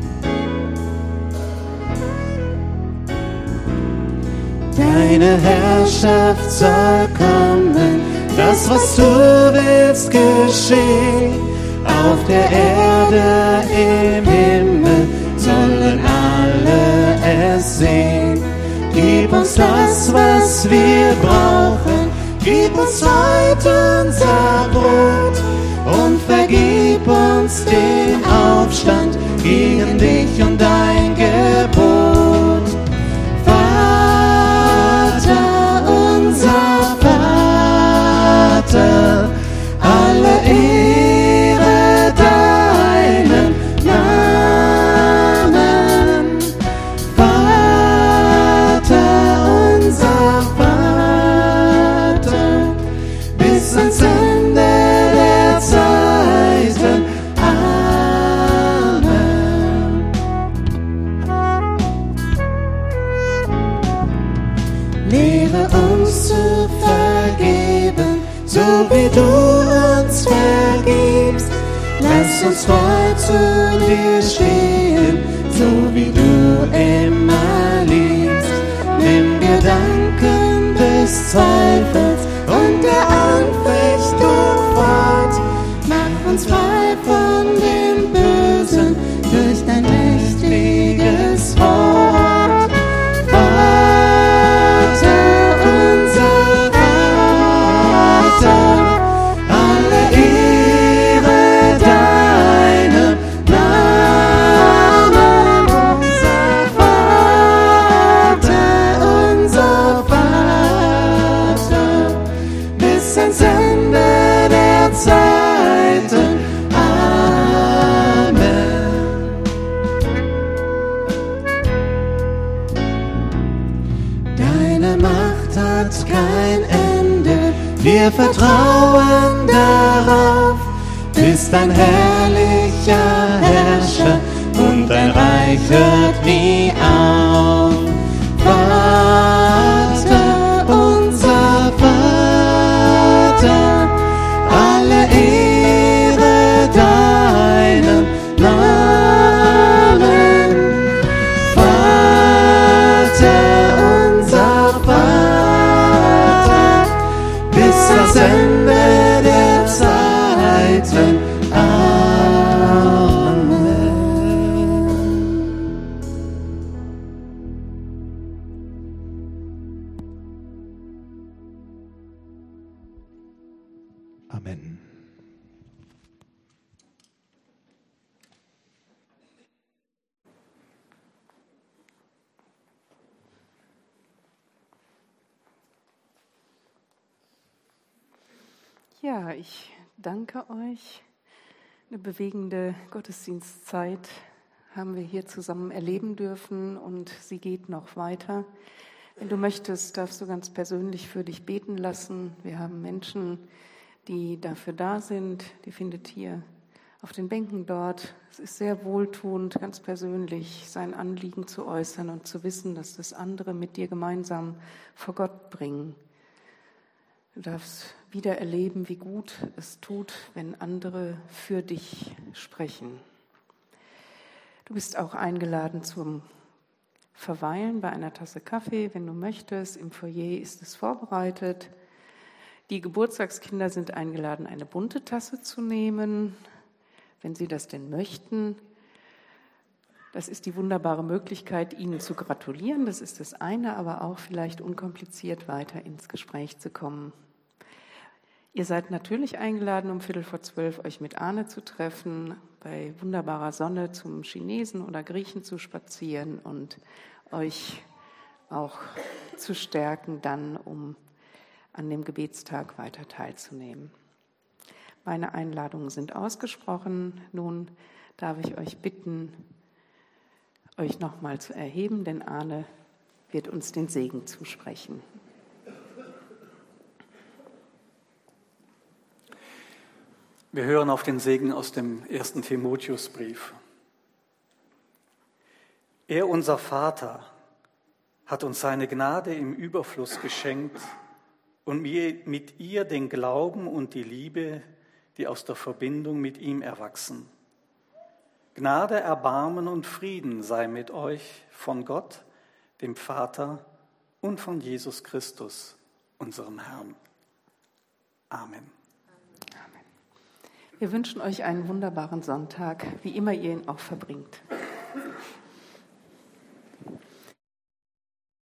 Deine Herrschaft soll kommen, das, was du willst, geschehen. Auf der Erde, im Himmel sollen alle es sehen. Gib uns das, was wir brauchen. Gib uns heute unser Brot und vergib uns den Aufstand gegen dich und dein Gebot. Vater, unser Vater, alle Ehre deinem Namen. Vater, unser Vater, bis ans Ende der Zeiten. Amen. Lehre uns zu vergeben, so wie du uns vergibst. Lass uns treu zu dir stehen, so wie du immer liebst. Nimm Gedanken des Zweifels und der Anfechtung fort. Mach uns frei von dem Bösen durch dein mächtiges Wort. Vater, unser Vater, alle Ehre deinem Namen. Unser Vater, unser Vater, bis ans Ende der Zeiten. Amen. Deine Macht hat kein Ende, wir vertrauen darauf. Bist ein herrlicher Herrscher und dein Reich hört nie auf. Vater, unser Vater, alle Ehre deinem Namen. Vater, unser Vater, bis ans Ende der Zeiten. Amen. Amen. Ja, ich danke euch. Eine bewegende Gottesdienstzeit haben wir hier zusammen erleben dürfen und sie geht noch weiter. Wenn du möchtest, darfst du ganz persönlich für dich beten lassen. Wir haben Menschen, die dafür da sind. Die findet hier auf den Bänken dort. Es ist sehr wohltuend, ganz persönlich sein Anliegen zu äußern und zu wissen, dass das andere mit dir gemeinsam vor Gott bringen. Du darfst wieder erleben, wie gut es tut, wenn andere für dich sprechen. Du bist auch eingeladen zum Verweilen bei einer Tasse Kaffee, wenn du möchtest. Im Foyer ist es vorbereitet. Die Geburtstagskinder sind eingeladen, eine bunte Tasse zu nehmen, wenn sie das denn möchten. Das ist die wunderbare Möglichkeit, ihnen zu gratulieren. Das ist das eine, aber auch vielleicht unkompliziert weiter ins Gespräch zu kommen. Ihr seid natürlich eingeladen, um Viertel vor zwölf euch mit Arne zu treffen, bei wunderbarer Sonne zum Chinesen oder Griechen zu spazieren und euch auch zu stärken, dann um an dem Gebetstag weiter teilzunehmen. Meine Einladungen sind ausgesprochen. Nun darf ich euch bitten, euch nochmal zu erheben, denn Arne wird uns den Segen zusprechen. Wir hören auf den Segen aus dem ersten Timotheusbrief. Er, unser Vater, hat uns seine Gnade im Überfluss geschenkt und mit ihr den Glauben und die Liebe, die aus der Verbindung mit ihm erwachsen. Gnade, Erbarmen und Frieden sei mit euch von Gott, dem Vater und von Jesus Christus, unserem Herrn. Amen. Wir wünschen euch einen wunderbaren Sonntag, wie immer ihr ihn auch verbringt.